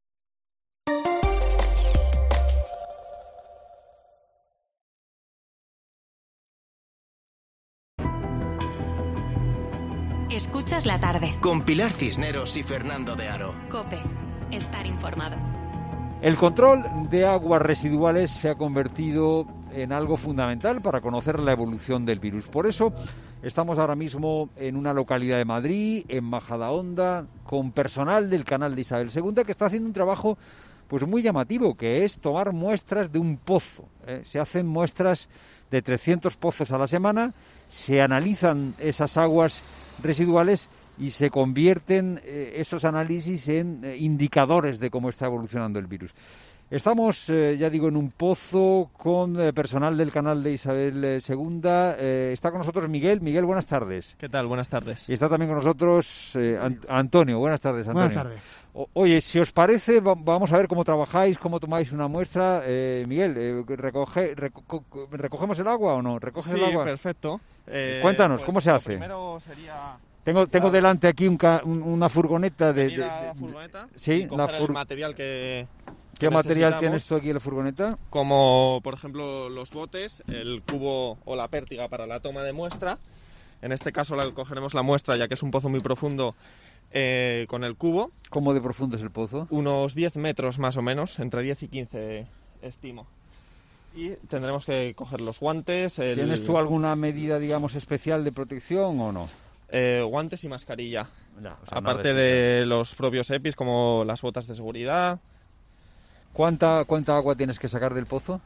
Escuchas la tarde. Con Pilar Cisneros y Fernando de Aro. COPE. Estar informado. El control de aguas residuales se ha convertido en algo fundamental para conocer la evolución del virus. Por eso estamos ahora mismo en una localidad de Madrid, en Majadahonda, con personal del canal de Isabel II que está haciendo un trabajo pues muy llamativo, que es tomar muestras de un pozo. Se hacen muestras de 300 pozos a la semana, se analizan esas aguas residuales y se convierten esos análisis en indicadores de cómo está evolucionando el virus. Estamos, ya digo, en un pozo con personal del canal de Isabel II. Está con nosotros Miguel. Miguel, buenas tardes. ¿Qué tal? Buenas tardes. Y está también con nosotros Antonio. Buenas tardes, Antonio. Buenas tardes. Oye, si os parece, vamos a ver cómo trabajáis, cómo tomáis una muestra. Miguel, ¿recogemos el agua o no? ¿Recoges el agua? Sí, perfecto. Cuéntanos, ¿cómo se hace? Primero sería... Tengo delante aquí una furgoneta de la furgoneta sí, y coger el material que ¿Qué material tienes tú aquí en la furgoneta? Como, por ejemplo, los botes, el cubo o la pértiga para la toma de muestra. En este caso cogeremos la muestra, ya que es un pozo muy profundo, con el cubo. ¿Cómo de profundo es el pozo? Unos 10 metros más o menos, entre 10 y 15 estimo. Y tendremos que coger los guantes. ¿Tienes tú alguna medida, digamos, especial de protección o no? Guantes y mascarilla. Ya, o sea, aparte de los propios EPIs, como las botas de seguridad. ¿Cuánta agua tienes que sacar del pozo?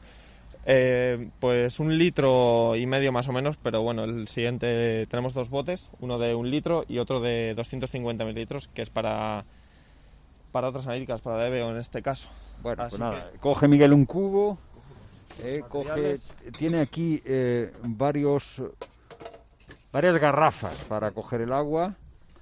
Pues 1,5 litros más o menos, pero bueno, el siguiente tenemos 2 botes, uno de 1 litro y otro de 250 mililitros, que es para otras analíticas, para la EBO en este caso. Bueno, pues nada, coge Miguel un cubo, tiene aquí varias garrafas para coger el agua.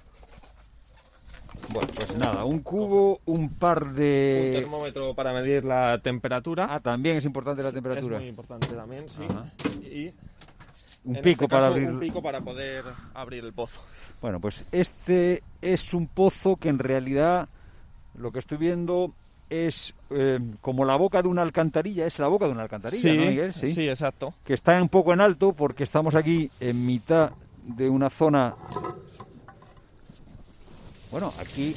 Bueno, pues nada, un cubo, un par de... Un termómetro para medir la temperatura. Ah, también es importante la temperatura. Es muy importante también, sí. Ajá. Y un pico para abrir... Un pico para poder abrir el pozo. Bueno, pues este es un pozo que en realidad lo que estoy viendo es como la boca de una alcantarilla. Es la boca de una alcantarilla, sí, ¿no, Miguel? Sí, exacto. Que está un poco en alto porque estamos aquí en mitad de una zona... Bueno, aquí...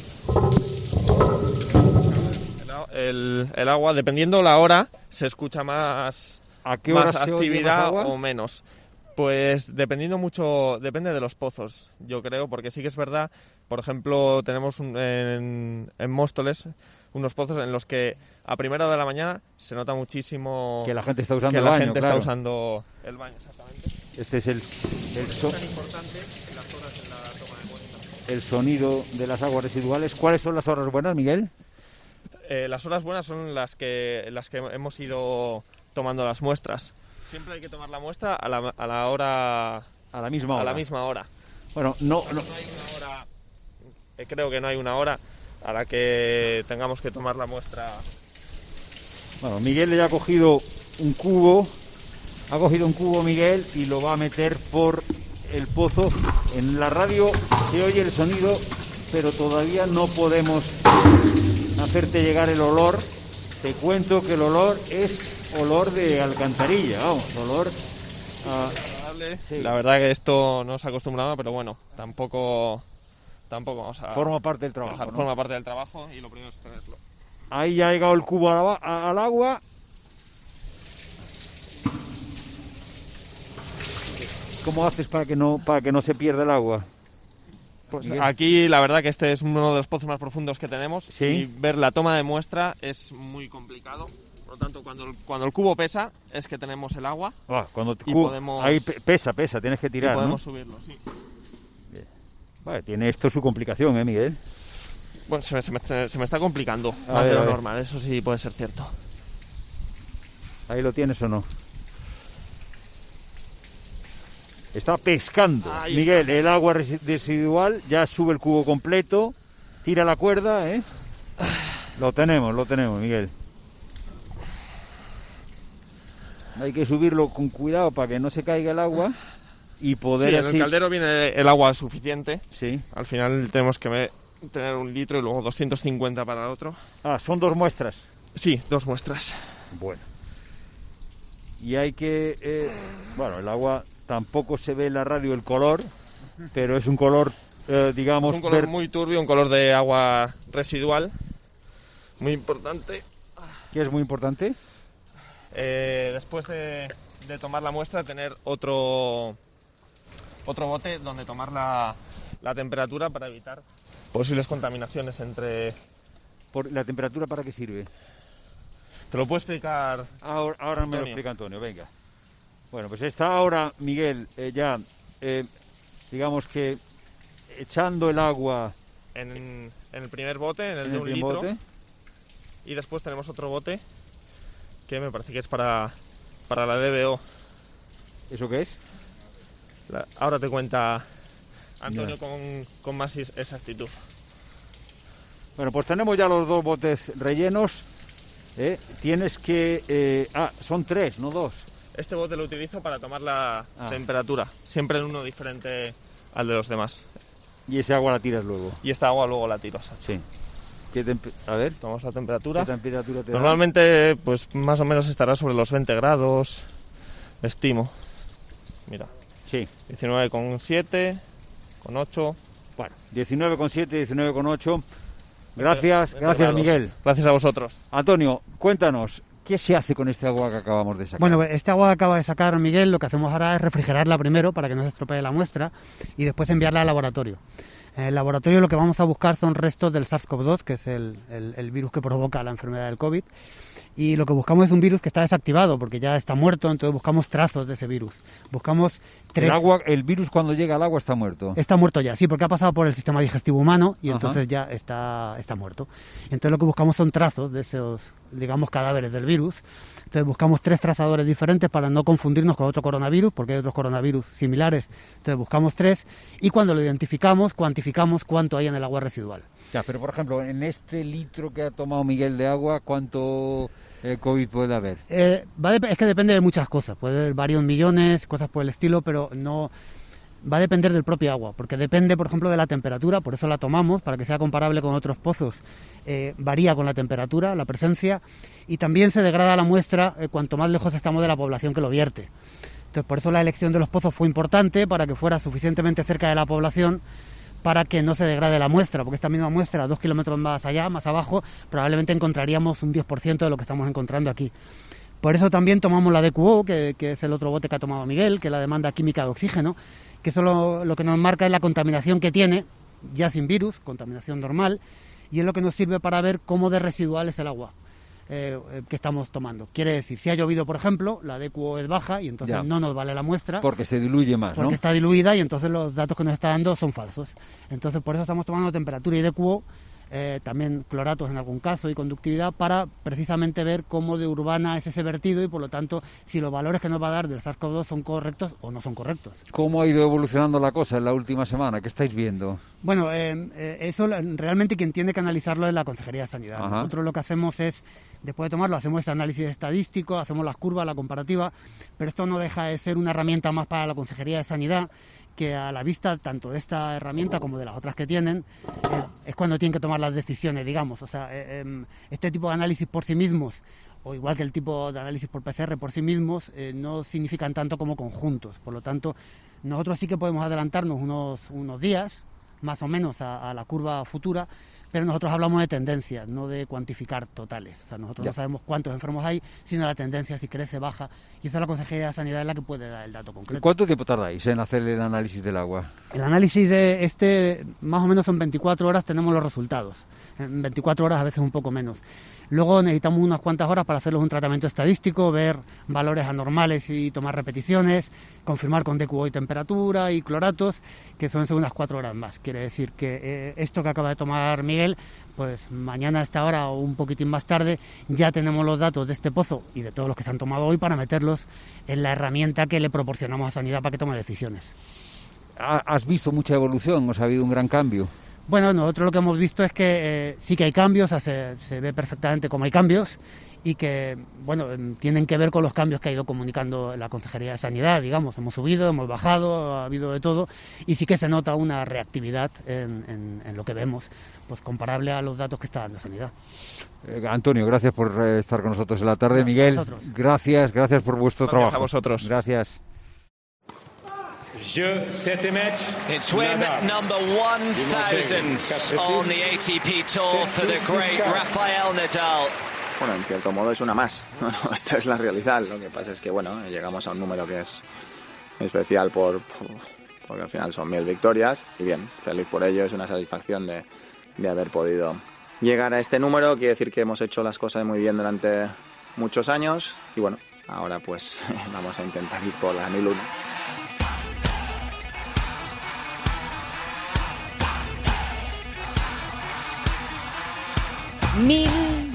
El agua, dependiendo la hora, se escucha más, ¿a qué hora más se actividad oye más agua? O menos. Pues dependiendo mucho, depende de los pozos, yo creo, porque sí que es verdad, por ejemplo, tenemos en Móstoles unos pozos en los que a primera hora de la mañana se nota muchísimo que la gente está usando el baño, está usando el baño, exactamente. Este es el tan importante en las horas en la toma de muestra. El sonido de las aguas residuales. ¿Cuáles son las horas buenas, Miguel? Las horas buenas son las que hemos ido tomando las muestras. Siempre hay que tomar la muestra a la hora... A la misma hora. A la misma hora. Bueno, no hay una hora... creo que no hay una hora a la que tengamos que tomar la muestra. Bueno, Miguel ya ha cogido un cubo. Ha cogido un cubo, Miguel, y lo va a meter por el pozo. En la radio se oye el sonido, pero todavía no podemos hacerte llegar el olor. Te cuento que el olor es olor de alcantarilla, vamos, olor agradable. Sí. La verdad que esto no se acostumbraba, pero bueno, tampoco vamos a... Forma parte del trabajo, ¿no? Forma parte del trabajo y lo primero es tenerlo. Ahí ya ha llegado el cubo al agua. ¿Cómo haces para que no se pierda el agua? Pues aquí la verdad que este es uno de los pozos más profundos que tenemos. ¿Sí? Y ver la toma de muestra es muy complicado. Por lo tanto, cuando el cubo pesa es que tenemos el agua. Ahí pesa, tienes que tirar, y podemos ¿no? subirlo, sí. Bien. Vale, tiene esto su complicación, Miguel. Bueno, se me está complicando A más ver, de a lo ver. normal, eso sí puede ser cierto. ¿Ahí lo tienes o no? Está pescando. Ahí Miguel, está. el agua residual, ya sube el cubo completo, tira la cuerda, ¿eh? Lo tenemos, Miguel. Hay que subirlo con cuidado para que no se caiga el agua y poder Sí, así... en el caldero viene el agua suficiente. Sí. Al final tenemos que tener 1 litro y luego 250 para el otro. Ah, son 2 muestras. Sí, 2 muestras. Bueno. Y hay que... bueno, el agua tampoco se ve en la radio el color, pero es un color, digamos... Es un color muy turbio, un color de agua residual. Muy importante. ¿Qué es muy importante? Después de tomar la muestra, tener otro bote donde tomar la temperatura para evitar posibles contaminaciones entre... ¿La temperatura para qué sirve? Te lo puedo explicar ahora me lo explica Antonio, venga. Bueno, pues está ahora Miguel digamos que echando el agua... En el primer bote, en el de 1 primer litro. bote. Y después tenemos otro bote que me parece que es para la DBO. ¿Eso qué es? Ahora te cuenta Antonio con más exactitud. Bueno, pues tenemos ya los 2 botes rellenos. Tienes que... son 3, no 2. Este bote lo utilizo para tomar la temperatura, siempre en uno diferente al de los demás. Y ese agua la tiras luego. Y esta agua luego la tiro. Sí. A ver. Tomamos la temperatura. ¿Qué temperatura te da? Normalmente, pues más o menos estará sobre los 20 grados, estimo. Mira. Sí. 19,7, con 8. Bueno, 19,7, 19,8. Gracias Miguel. Gracias a vosotros. Antonio, cuéntanos, ¿qué se hace con este agua que acabamos de sacar? Bueno, este agua que acaba de sacar Miguel, lo que hacemos ahora es refrigerarla primero para que no se estropee la muestra y después enviarla al laboratorio. En el laboratorio lo que vamos a buscar son restos del SARS-CoV-2, que es el virus que provoca la enfermedad del COVID. Y lo que buscamos es un virus que está desactivado, porque ya está muerto, entonces buscamos trazos de ese virus. Buscamos 3... El virus cuando llega al agua está muerto. Está muerto ya, sí, porque ha pasado por el sistema digestivo humano y entonces ya está muerto. Entonces lo que buscamos son trazos de esos, digamos, cadáveres del virus. Entonces buscamos 3 trazadores diferentes para no confundirnos con otro coronavirus, porque hay otros coronavirus similares. Entonces buscamos 3 y cuando lo identificamos, cuantificamos cuánto hay en el agua residual. Ya, pero por ejemplo, en este litro que ha tomado Miguel de agua, ¿cuánto COVID puede haber? Es que depende de muchas cosas. Puede haber varios millones, cosas por el estilo, pero no... Va a depender del propio agua, porque depende, por ejemplo, de la temperatura, por eso la tomamos, para que sea comparable con otros pozos. Varía con la temperatura, la presencia, y también se degrada la muestra cuanto más lejos estamos de la población que lo vierte. Entonces, por eso la elección de los pozos fue importante, para que fuera suficientemente cerca de la población, para que no se degrade la muestra, porque esta misma muestra, 2 kilómetros más allá, más abajo, probablemente encontraríamos un 10% de lo que estamos encontrando aquí. Por eso también tomamos la DQO, que es el otro bote que ha tomado Miguel, que es la demanda química de oxígeno, que eso lo que nos marca es la contaminación que tiene, ya sin virus, contaminación normal, y es lo que nos sirve para ver cómo de residual es el agua que estamos tomando. Quiere decir, si ha llovido, por ejemplo, la DQO es baja y entonces no nos vale la muestra. Porque se diluye más, porque está diluida y entonces los datos que nos está dando son falsos. Entonces por eso estamos tomando temperatura y DQO, también cloratos en algún caso y conductividad, para precisamente ver cómo de urbana es ese vertido y por lo tanto si los valores que nos va a dar del SARS-CoV-2 son correctos o no son correctos. ¿Cómo ha ido evolucionando la cosa en la última semana? ¿Qué estáis viendo? Bueno, eso realmente quien tiene que analizarlo es la Consejería de Sanidad. Ajá. Nosotros lo que hacemos es, después de tomarlo, hacemos ese análisis estadístico, hacemos las curvas, la comparativa, pero esto no deja de ser una herramienta más para la Consejería de Sanidad, que a la vista tanto de esta herramienta como de las otras que tienen, es cuando tienen que tomar las decisiones, digamos. O sea, este tipo de análisis por sí mismos o igual que el tipo de análisis por PCR por sí mismos, no significan tanto como conjuntos. Por lo tanto, nosotros sí que podemos adelantarnos unos días, más o menos, a la curva futura, pero nosotros hablamos de tendencias, no de cuantificar totales. O sea, nosotros no sabemos cuántos enfermos hay, sino la tendencia, si crece, baja. Y esa es la Consejería de Sanidad la que puede dar el dato concreto. ¿Cuánto tiempo tardáis en hacer el análisis del agua? El análisis de más o menos en 24 horas tenemos los resultados. En 24 horas, a veces un poco menos. Luego necesitamos unas cuantas horas para hacerles un tratamiento estadístico, ver valores anormales y tomar repeticiones, confirmar con DQO y temperatura y cloratos, que son unas 4 horas más. Quiere decir que esto que acaba de tomar Miguel, pues mañana a esta hora o un poquitín más tarde ya tenemos los datos de este pozo y de todos los que se han tomado hoy para meterlos en la herramienta que le proporcionamos a Sanidad para que tome decisiones. ¿Has visto mucha evolución? ¿Os ha habido un gran cambio? Bueno, nosotros lo que hemos visto es que sí que hay cambios, o sea, se ve perfectamente cómo hay cambios y que, bueno, tienen que ver con los cambios que ha ido comunicando la Consejería de Sanidad, digamos. Hemos subido, hemos bajado, ha habido de todo y sí que se nota una reactividad en lo que vemos, pues comparable a los datos que está dando Sanidad. Antonio, gracias por estar con nosotros en la tarde. Miguel, gracias por vuestro trabajo. Gracias a vosotros. Gracias. It's win number 1000 on the ATP Tour for the great Rafael Nadal. Bueno, en cierto modo es una más. Esta es la realidad. Lo que pasa es que, bueno, llegamos a un número que es especial porque al final son 1000 victorias. Y bien, feliz por ello. Es una satisfacción de haber podido llegar a este número. Quiere decir que hemos hecho las cosas muy bien durante muchos años. Y bueno, ahora pues vamos a intentar ir por la 1001. 1000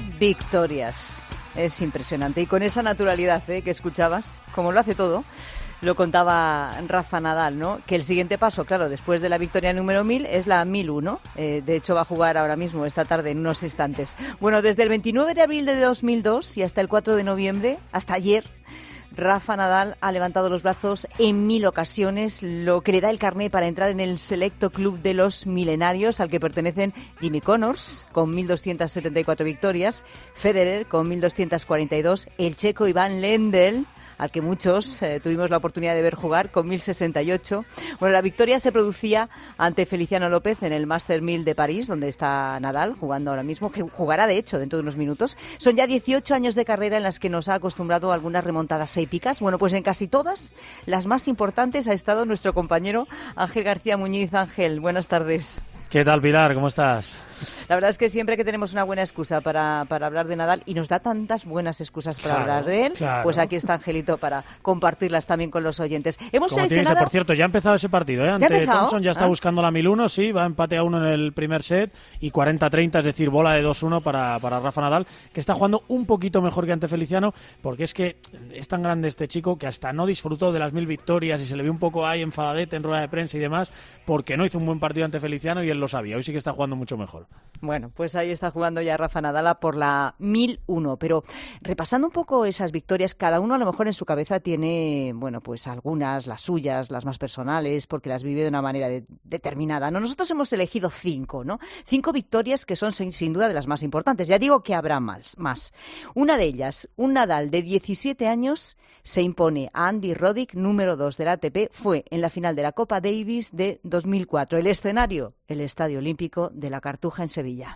victorias. Es impresionante. Y con esa naturalidad que escuchabas, como lo hace todo, lo contaba Rafa Nadal, ¿no? Que el siguiente paso, claro, después de la victoria número 1000, es la 1001. De hecho, va a jugar ahora mismo, esta tarde, en unos instantes. Bueno, desde el 29 de abril de 2002 y hasta el 4 de noviembre, hasta ayer, Rafa Nadal ha levantado los brazos en 1000 ocasiones, lo que le da el carné para entrar en el selecto club de los milenarios, al que pertenecen Jimmy Connors, con 1274 victorias, Federer, con 1242, el checo Iván Lendl, al que muchos tuvimos la oportunidad de ver jugar, con 1068. Bueno, la victoria se producía ante Feliciano López en el Master 1000 de París, donde está Nadal jugando ahora mismo, que jugará de hecho dentro de unos minutos. Son ya 18 años de carrera en las que nos ha acostumbrado a algunas remontadas épicas. Bueno, pues en casi todas, las más importantes, ha estado nuestro compañero Ángel García Muñiz. Ángel, buenas tardes. ¿Qué tal, Pilar? ¿Cómo estás? La verdad es que siempre que tenemos una buena excusa para hablar de Nadal, y nos da tantas buenas excusas para hablar de él, pues aquí está Angelito para compartirlas también con los oyentes. Hemos seleccionado... Por cierto, ya ha empezado ese partido, ¿eh? Ante Thompson ya está buscando la 1001, sí, va empate a 1 en el primer set y 40-30, es decir, bola de 2-1 para Rafa Nadal, que está jugando un poquito mejor que ante Feliciano, porque es que es tan grande este chico que hasta no disfrutó de las 1000 victorias y se le vio un poco ahí enfadadete en rueda de prensa y demás, porque no hizo un buen partido ante Feliciano y él lo sabía. Hoy sí que está jugando mucho mejor. Bueno, pues ahí está jugando ya Rafa Nadal por la 1001. Pero repasando un poco esas victorias, cada uno a lo mejor en su cabeza tiene, bueno, pues algunas, las suyas, las más personales, porque las vive de una manera determinada, ¿no? Nosotros hemos elegido 5, ¿no? 5 victorias que son sin duda de las más importantes. Ya digo que habrá más. Una de ellas, un Nadal de 17 años, se impone a Andy Roddick, número 2 del ATP. Fue en la final de la Copa Davis de 2004. El escenario, el Estadio Olímpico de la Cartuja en Sevilla.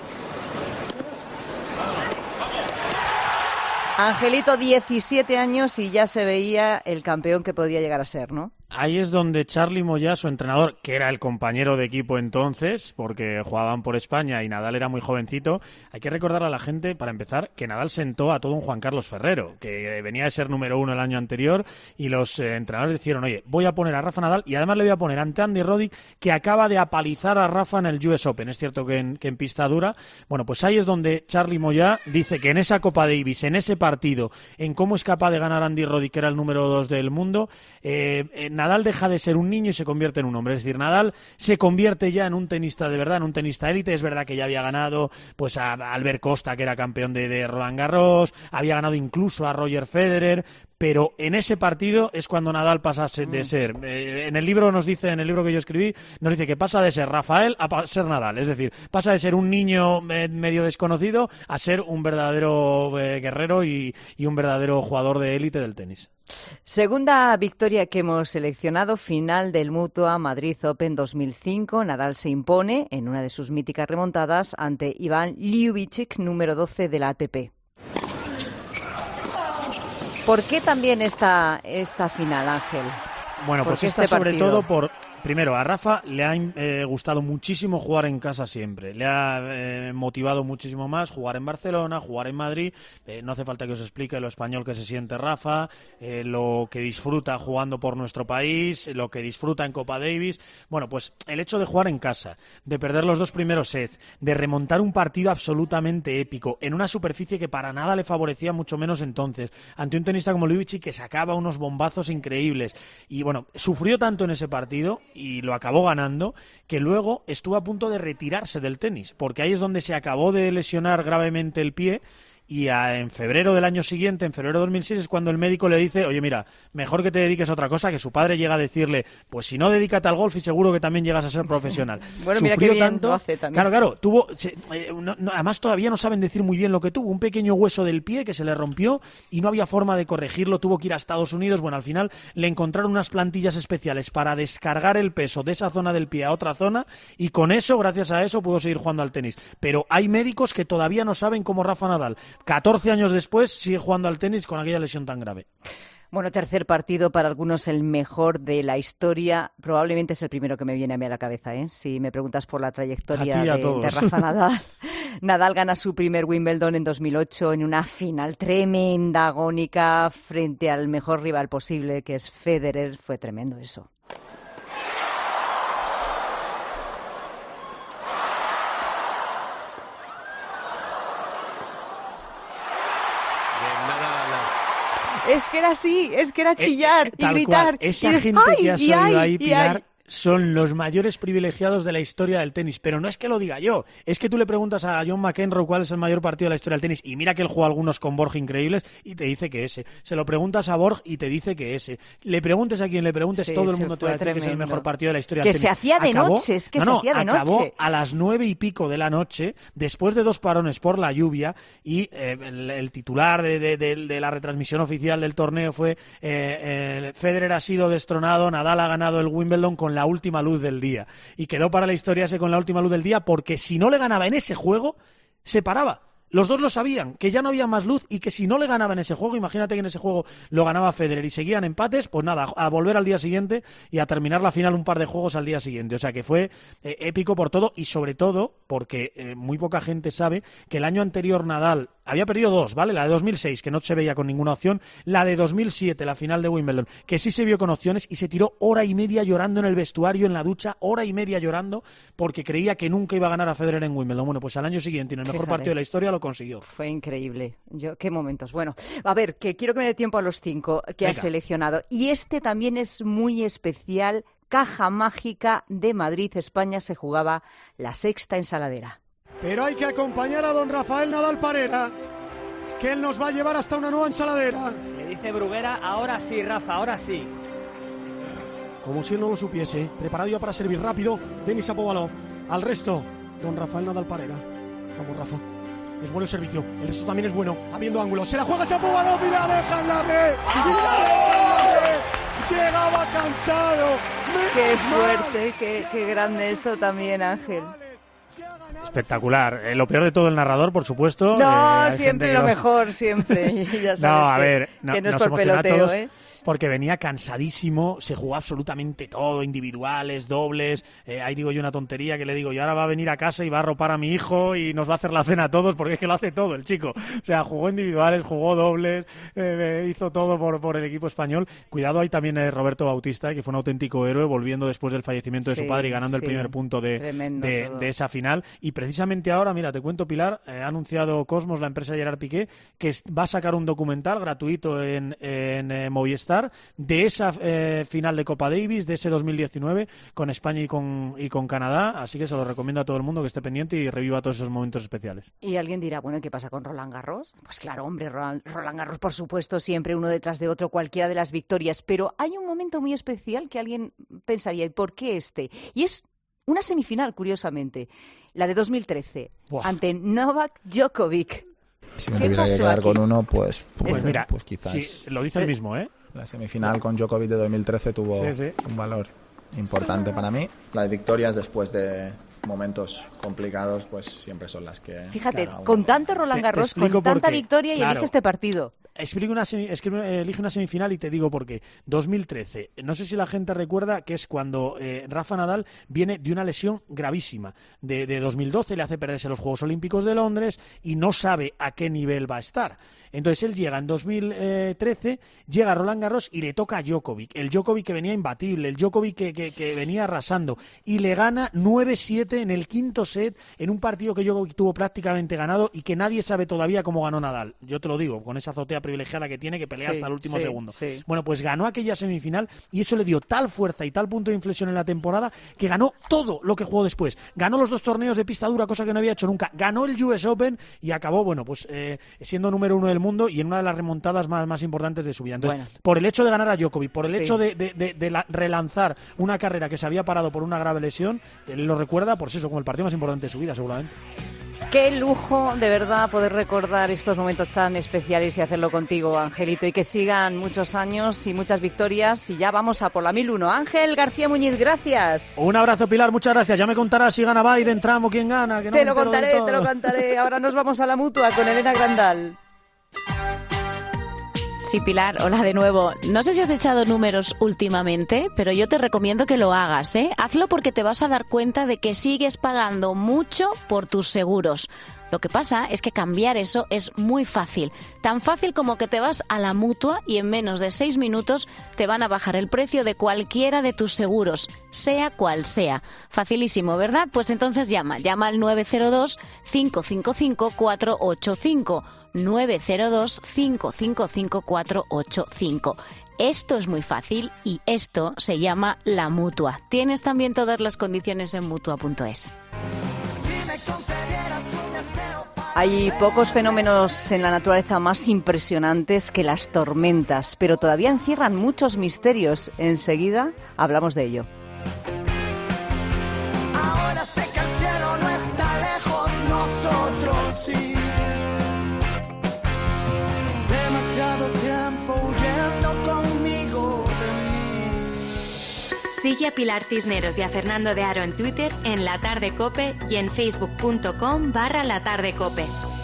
Angelito, 17 años y ya se veía el campeón que podía llegar a ser, ¿no? Ahí es donde Charly Moyá, su entrenador, que era el compañero de equipo entonces, porque jugaban por España y Nadal era muy jovencito, hay que recordar a la gente, para empezar, que Nadal sentó a todo un Juan Carlos Ferrero, que venía de ser número 1 el año anterior, y los entrenadores dijeron, oye, voy a poner a Rafa Nadal y además le voy a poner ante Andy Roddick, que acaba de apalizar a Rafa en el US Open. Es cierto que en pista dura. Bueno, pues ahí es donde Charly Moyá dice que en esa Copa Davis, en ese partido, en cómo es capaz de ganar Andy Roddick, que era el número 2 del mundo, Nadal deja de ser un niño y se convierte en un hombre. Es decir, Nadal se convierte ya en un tenista de verdad, en un tenista élite. Es verdad que ya había ganado pues a Albert Costa, que era campeón de Roland Garros, había ganado incluso a Roger Federer, pero en ese partido es cuando Nadal pasa de ser, en el libro que yo escribí, nos dice que pasa de ser Rafael a ser Nadal, es decir, pasa de ser un niño medio desconocido a ser un verdadero guerrero y un verdadero jugador de élite del tenis. Segunda victoria que hemos seleccionado, final del Mutua Madrid Open 2005. Nadal se impone en una de sus míticas remontadas ante Ivan Ljubicic, número 12 de la ATP. ¿Por qué también esta final, Ángel? Bueno, pues está sobre todo por... Primero, a Rafa le ha gustado muchísimo jugar en casa siempre. Le ha motivado muchísimo más jugar en Barcelona, jugar en Madrid. No hace falta que os explique lo español que se siente Rafa, lo que disfruta jugando por nuestro país, lo que disfruta en Copa Davis. Bueno, pues el hecho de jugar en casa, de perder los 2 primeros sets, de remontar un partido absolutamente épico en una superficie que para nada le favorecía, mucho menos entonces, ante un tenista como Ljubicic que sacaba unos bombazos increíbles. Y bueno, sufrió tanto en ese partido y lo acabó ganando, que luego estuvo a punto de retirarse del tenis, porque ahí es donde se acabó de lesionar gravemente el pie. Y en febrero del año siguiente, en febrero de 2006, es cuando el médico le dice, oye, mira, mejor que te dediques a otra cosa, que su padre llega a decirle, pues si no, dedícate al golf y seguro que también llegas a ser profesional. Bueno, mira qué bien lo hace también. Claro, además todavía no saben decir muy bien lo que tuvo, un pequeño hueso del pie que se le rompió y no había forma de corregirlo, tuvo que ir a Estados Unidos. Bueno, al final le encontraron unas plantillas especiales para descargar el peso de esa zona del pie a otra zona y con eso, gracias a eso, pudo seguir jugando al tenis. Pero hay médicos que todavía no saben cómo Rafa Nadal, 14 años después, sigue jugando al tenis con aquella lesión tan grave. Bueno, tercer partido, para algunos el mejor de la historia. Probablemente es el primero que me viene a mí a la cabeza, ¿eh? Si me preguntas por la trayectoria de Rafa Nadal. Nadal gana su primer Wimbledon en 2008 en una final tremenda, agónica, frente al mejor rival posible, que es Federer. Fue tremendo eso. Es que era así, es que era chillar y gritar. Esa gente que ha salido ahí, Pilar, son los mayores privilegiados de la historia del tenis. Pero no es que lo diga yo, es que tú le preguntas a John McEnroe cuál es el mayor partido de la historia del tenis y mira que él juega algunos con Borg increíbles y te dice que ese. Se lo preguntas a Borg y te dice que ese. Le preguntes a quien le preguntes, todo el mundo te va a decir que es el mejor partido de la historia del tenis. Que se hacía de noche, es que se hacía de noche. Acabó a las 9:00 de la noche, después de 2 parones por la lluvia y el titular de la retransmisión oficial del torneo fue Federer ha sido destronado, Nadal ha ganado el Wimbledon con la última luz del día. Y quedó para la historia ese con la última luz del día porque si no le ganaba en ese juego, se paraba. Los dos lo sabían, que ya no había más luz y que si no le ganaba en ese juego, imagínate que en ese juego lo ganaba Federer y seguían empates, pues nada, a volver al día siguiente y a terminar la final un par de juegos al día siguiente. O sea que fue épico por todo y sobre todo porque muy poca gente sabe que el año anterior Nadal había perdido 2, ¿vale? La de 2006, que no se veía con ninguna opción, la de 2007, la final de Wimbledon, que sí se vio con opciones y se tiró 1:30 llorando en el vestuario, en la ducha, 1:30 llorando porque creía que nunca iba a ganar a Federer en Wimbledon. Bueno, pues al año siguiente, en el mejor partido de la historia, lo consiguió. Fue increíble. Qué momentos. Bueno, a ver, que quiero que me dé tiempo a los 5 que has seleccionado. Y este también es muy especial. Caja Mágica de Madrid, España, se jugaba la sexta ensaladera. Pero hay que acompañar a don Rafael Nadal Parera, que él nos va a llevar hasta una nueva ensaladera. Le dice Bruguera, ahora sí, Rafa, ahora sí. Como si él no lo supiese, preparado ya para servir rápido, Denis Shapovalov. Al resto, don Rafael Nadal Parera. Vamos, Rafa. Es bueno el servicio, el resto también es bueno, abriendo ángulos. Se la juega Shapovalov y la deja en la red. Llegaba cansado. Qué fuerte, qué grande esto también, Ángel. Espectacular. Lo peor de todo el narrador, por supuesto. No, siempre lo mejor, siempre. Ya sabes no, a ver, que no es por peloteo, porque venía cansadísimo, se jugó absolutamente todo, individuales, dobles, ahí digo yo una tontería que le digo, yo ahora va a venir a casa y va a arropar a mi hijo y nos va a hacer la cena a todos, porque es que lo hace todo el chico, o sea, jugó individuales, jugó dobles, hizo todo por el equipo español. Cuidado, hay también Roberto Bautista, que fue un auténtico héroe, volviendo después del fallecimiento de su padre y ganando el primer punto de esa final, y precisamente ahora, mira, te cuento, Pilar, ha anunciado Cosmos, la empresa de Gerard Piqué, que va a sacar un documental gratuito en Movistar, recordar de esa final de Copa Davis, de ese 2019 con España y con Canadá, así que se lo recomiendo a todo el mundo que esté pendiente y reviva todos esos momentos especiales. Y alguien dirá, bueno, ¿qué pasa con Roland Garros? Pues claro, hombre, Roland Garros, por supuesto, siempre uno detrás de otro, cualquiera de las victorias, pero hay un momento muy especial que alguien pensaría, ¿y por qué este? Y es una semifinal, curiosamente, la de 2013, ante Novak Djokovic. Si me tuviera que quedar con uno, pues mira, pues quizás... Sí, lo dice el mismo, ¿eh? La semifinal con Djokovic de 2013 tuvo un valor importante para mí. Las victorias después de momentos complicados, pues siempre son las que... Fíjate, con tanto Roland Garros, con tanta victoria y elige este partido. Elige una semifinal y te digo por qué. 2013. No sé si la gente recuerda que es cuando Rafa Nadal viene de una lesión gravísima. De 2012 le hace perderse los Juegos Olímpicos de Londres y no sabe a qué nivel va a estar. Entonces él llega en 2013, llega a Roland Garros y le toca a Djokovic. El Djokovic que venía imbatible, el Djokovic que venía arrasando. Y le gana 9-7 en el quinto set, en un partido que Djokovic tuvo prácticamente ganado y que nadie sabe todavía cómo ganó Nadal. Yo te lo digo, con esa azotea privilegiada que tiene, que pelea hasta el último segundo. Sí. Bueno, pues ganó aquella semifinal y eso le dio tal fuerza y tal punto de inflexión en la temporada que ganó todo lo que jugó después. Ganó los 2 torneos de pista dura, cosa que no había hecho nunca. Ganó el US Open y acabó, bueno, pues siendo número 1 del mundo y en una de las remontadas más importantes de su vida. Entonces, por el hecho de ganar a Djokovic, por el hecho de relanzar una carrera que se había parado por una grave lesión, él lo recuerda, por eso, como el partido más importante de su vida, seguramente. Qué lujo, de verdad, poder recordar estos momentos tan especiales y hacerlo contigo, Angelito, y que sigan muchos años y muchas victorias. Y ya vamos a por la 1001. Ángel García Muñiz, gracias. Un abrazo, Pilar, muchas gracias. Ya me contarás si gana Biden, Trump o quién gana. Que no te lo contaré. Ahora nos vamos a la Mutua con Elena Grandal. Sí, Pilar, hola de nuevo. No sé si has echado números últimamente, pero yo te recomiendo que lo hagas, ¿eh? Hazlo porque te vas a dar cuenta de que sigues pagando mucho por tus seguros. Lo que pasa es que cambiar eso es muy fácil. Tan fácil como que te vas a la Mutua y en menos de 6 minutos te van a bajar el precio de cualquiera de tus seguros, sea cual sea. Facilísimo, ¿verdad? Pues entonces llama al 902-555-485. 902-555-485. Esto es muy fácil y esto se llama la Mutua. Tienes también todas las condiciones en Mutua.es. Hay pocos fenómenos en la naturaleza más impresionantes que las tormentas, pero todavía encierran muchos misterios. Enseguida hablamos de ello. Ahora sé que el cielo no está lejos, nosotros sí. Demasiado tiempo huyendo conmigo de mí. Sigue a Pilar Cisneros y a Fernando de Aro en Twitter, en La Tarde Cope y en facebook.com/latardecope.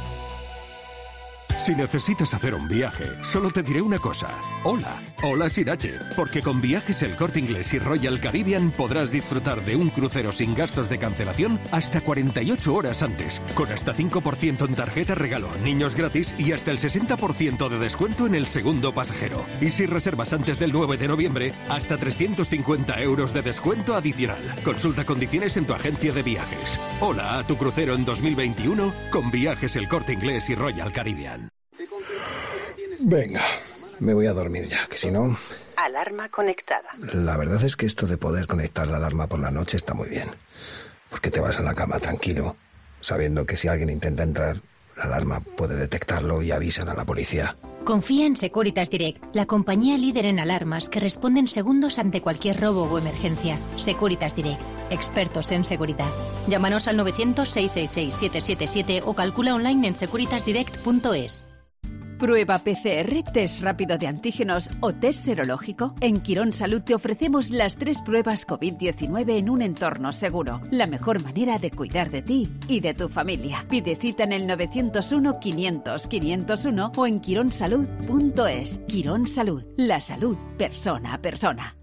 Si necesitas hacer un viaje, solo te diré una cosa. Hola sin H, porque con Viajes El Corte Inglés y Royal Caribbean podrás disfrutar de un crucero sin gastos de cancelación hasta 48 horas antes, con hasta 5% en tarjeta regalo, niños gratis y hasta el 60% de descuento en el segundo pasajero. Y si reservas antes del 9 de noviembre, hasta 350 € de descuento adicional. Consulta condiciones en tu agencia de viajes. Hola a tu crucero en 2021 con Viajes El Corte Inglés y Royal Caribbean. Venga, me voy a dormir ya, que si no... Alarma conectada. La verdad es que esto de poder conectar la alarma por la noche está muy bien. Porque te vas a la cama tranquilo, sabiendo que si alguien intenta entrar, la alarma puede detectarlo y avisan a la policía. Confía en Securitas Direct, la compañía líder en alarmas que responde en segundos ante cualquier robo o emergencia. Securitas Direct, expertos en seguridad. Llámanos al 900-666-777 o calcula online en securitasdirect.es. Prueba PCR, test rápido de antígenos o test serológico. En Quirón Salud te ofrecemos las 3 pruebas COVID-19 en un entorno seguro. La mejor manera de cuidar de ti y de tu familia. Pide cita en el 901-500-501 o en quironsalud.es. Quirón Salud, la salud persona a persona.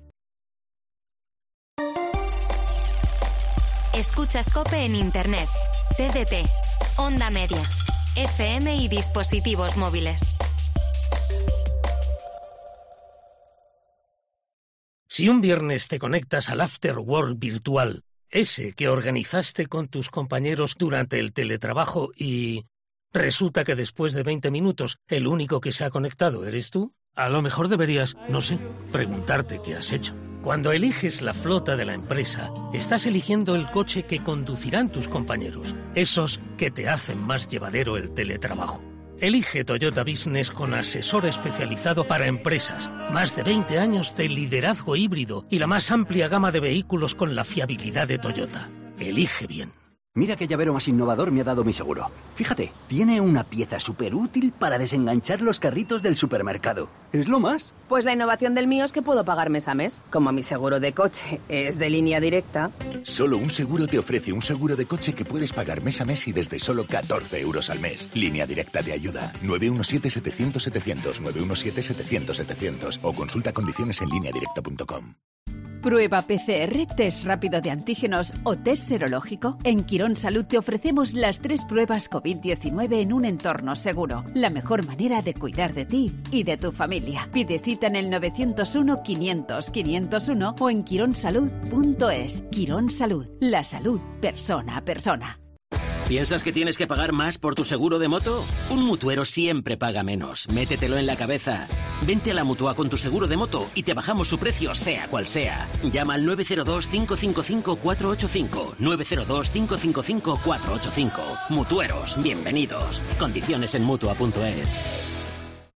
Escuchas COPE en Internet, TDT, Onda Media, FM y dispositivos móviles. Si un viernes te conectas al After Work virtual, ese que organizaste con tus compañeros durante el teletrabajo y resulta que después de 20 minutos el único que se ha conectado eres tú, A lo mejor deberías, no sé, preguntarte qué has hecho. Cuando eliges la flota de la empresa, estás eligiendo el coche que conducirán tus compañeros, esos que te hacen más llevadero el teletrabajo. Elige Toyota Business con asesor especializado para empresas, más de 20 años de liderazgo híbrido y la más amplia gama de vehículos con la fiabilidad de Toyota. Elige bien. Mira qué llavero más innovador me ha dado mi seguro. Fíjate, tiene una pieza súper útil para desenganchar los carritos del supermercado. ¿Es lo más? Pues la innovación del mío es que puedo pagar mes a mes. Como mi seguro de coche es de línea directa. Solo un seguro te ofrece un seguro de coche que puedes pagar mes a mes y desde solo 14 euros al mes. Línea Directa te ayuda. 917-700-700, 917-700-700 o consulta condiciones en lineadirecta.com. Prueba PCR, test rápido de antígenos o test serológico. En Quirón Salud te ofrecemos las 3 pruebas COVID-19 en un entorno seguro. La mejor manera de cuidar de ti y de tu familia. Pide cita en el 901-500-501 o en quironsalud.es. Quirón Salud, la salud persona a persona. ¿Piensas que tienes que pagar más por tu seguro de moto? Un mutuero siempre paga menos. Métetelo en la cabeza. Vente a la Mutua con tu seguro de moto y te bajamos su precio, sea cual sea. Llama al 902-555-485. 902-555-485. Mutueros, bienvenidos. Condiciones en Mutua.es.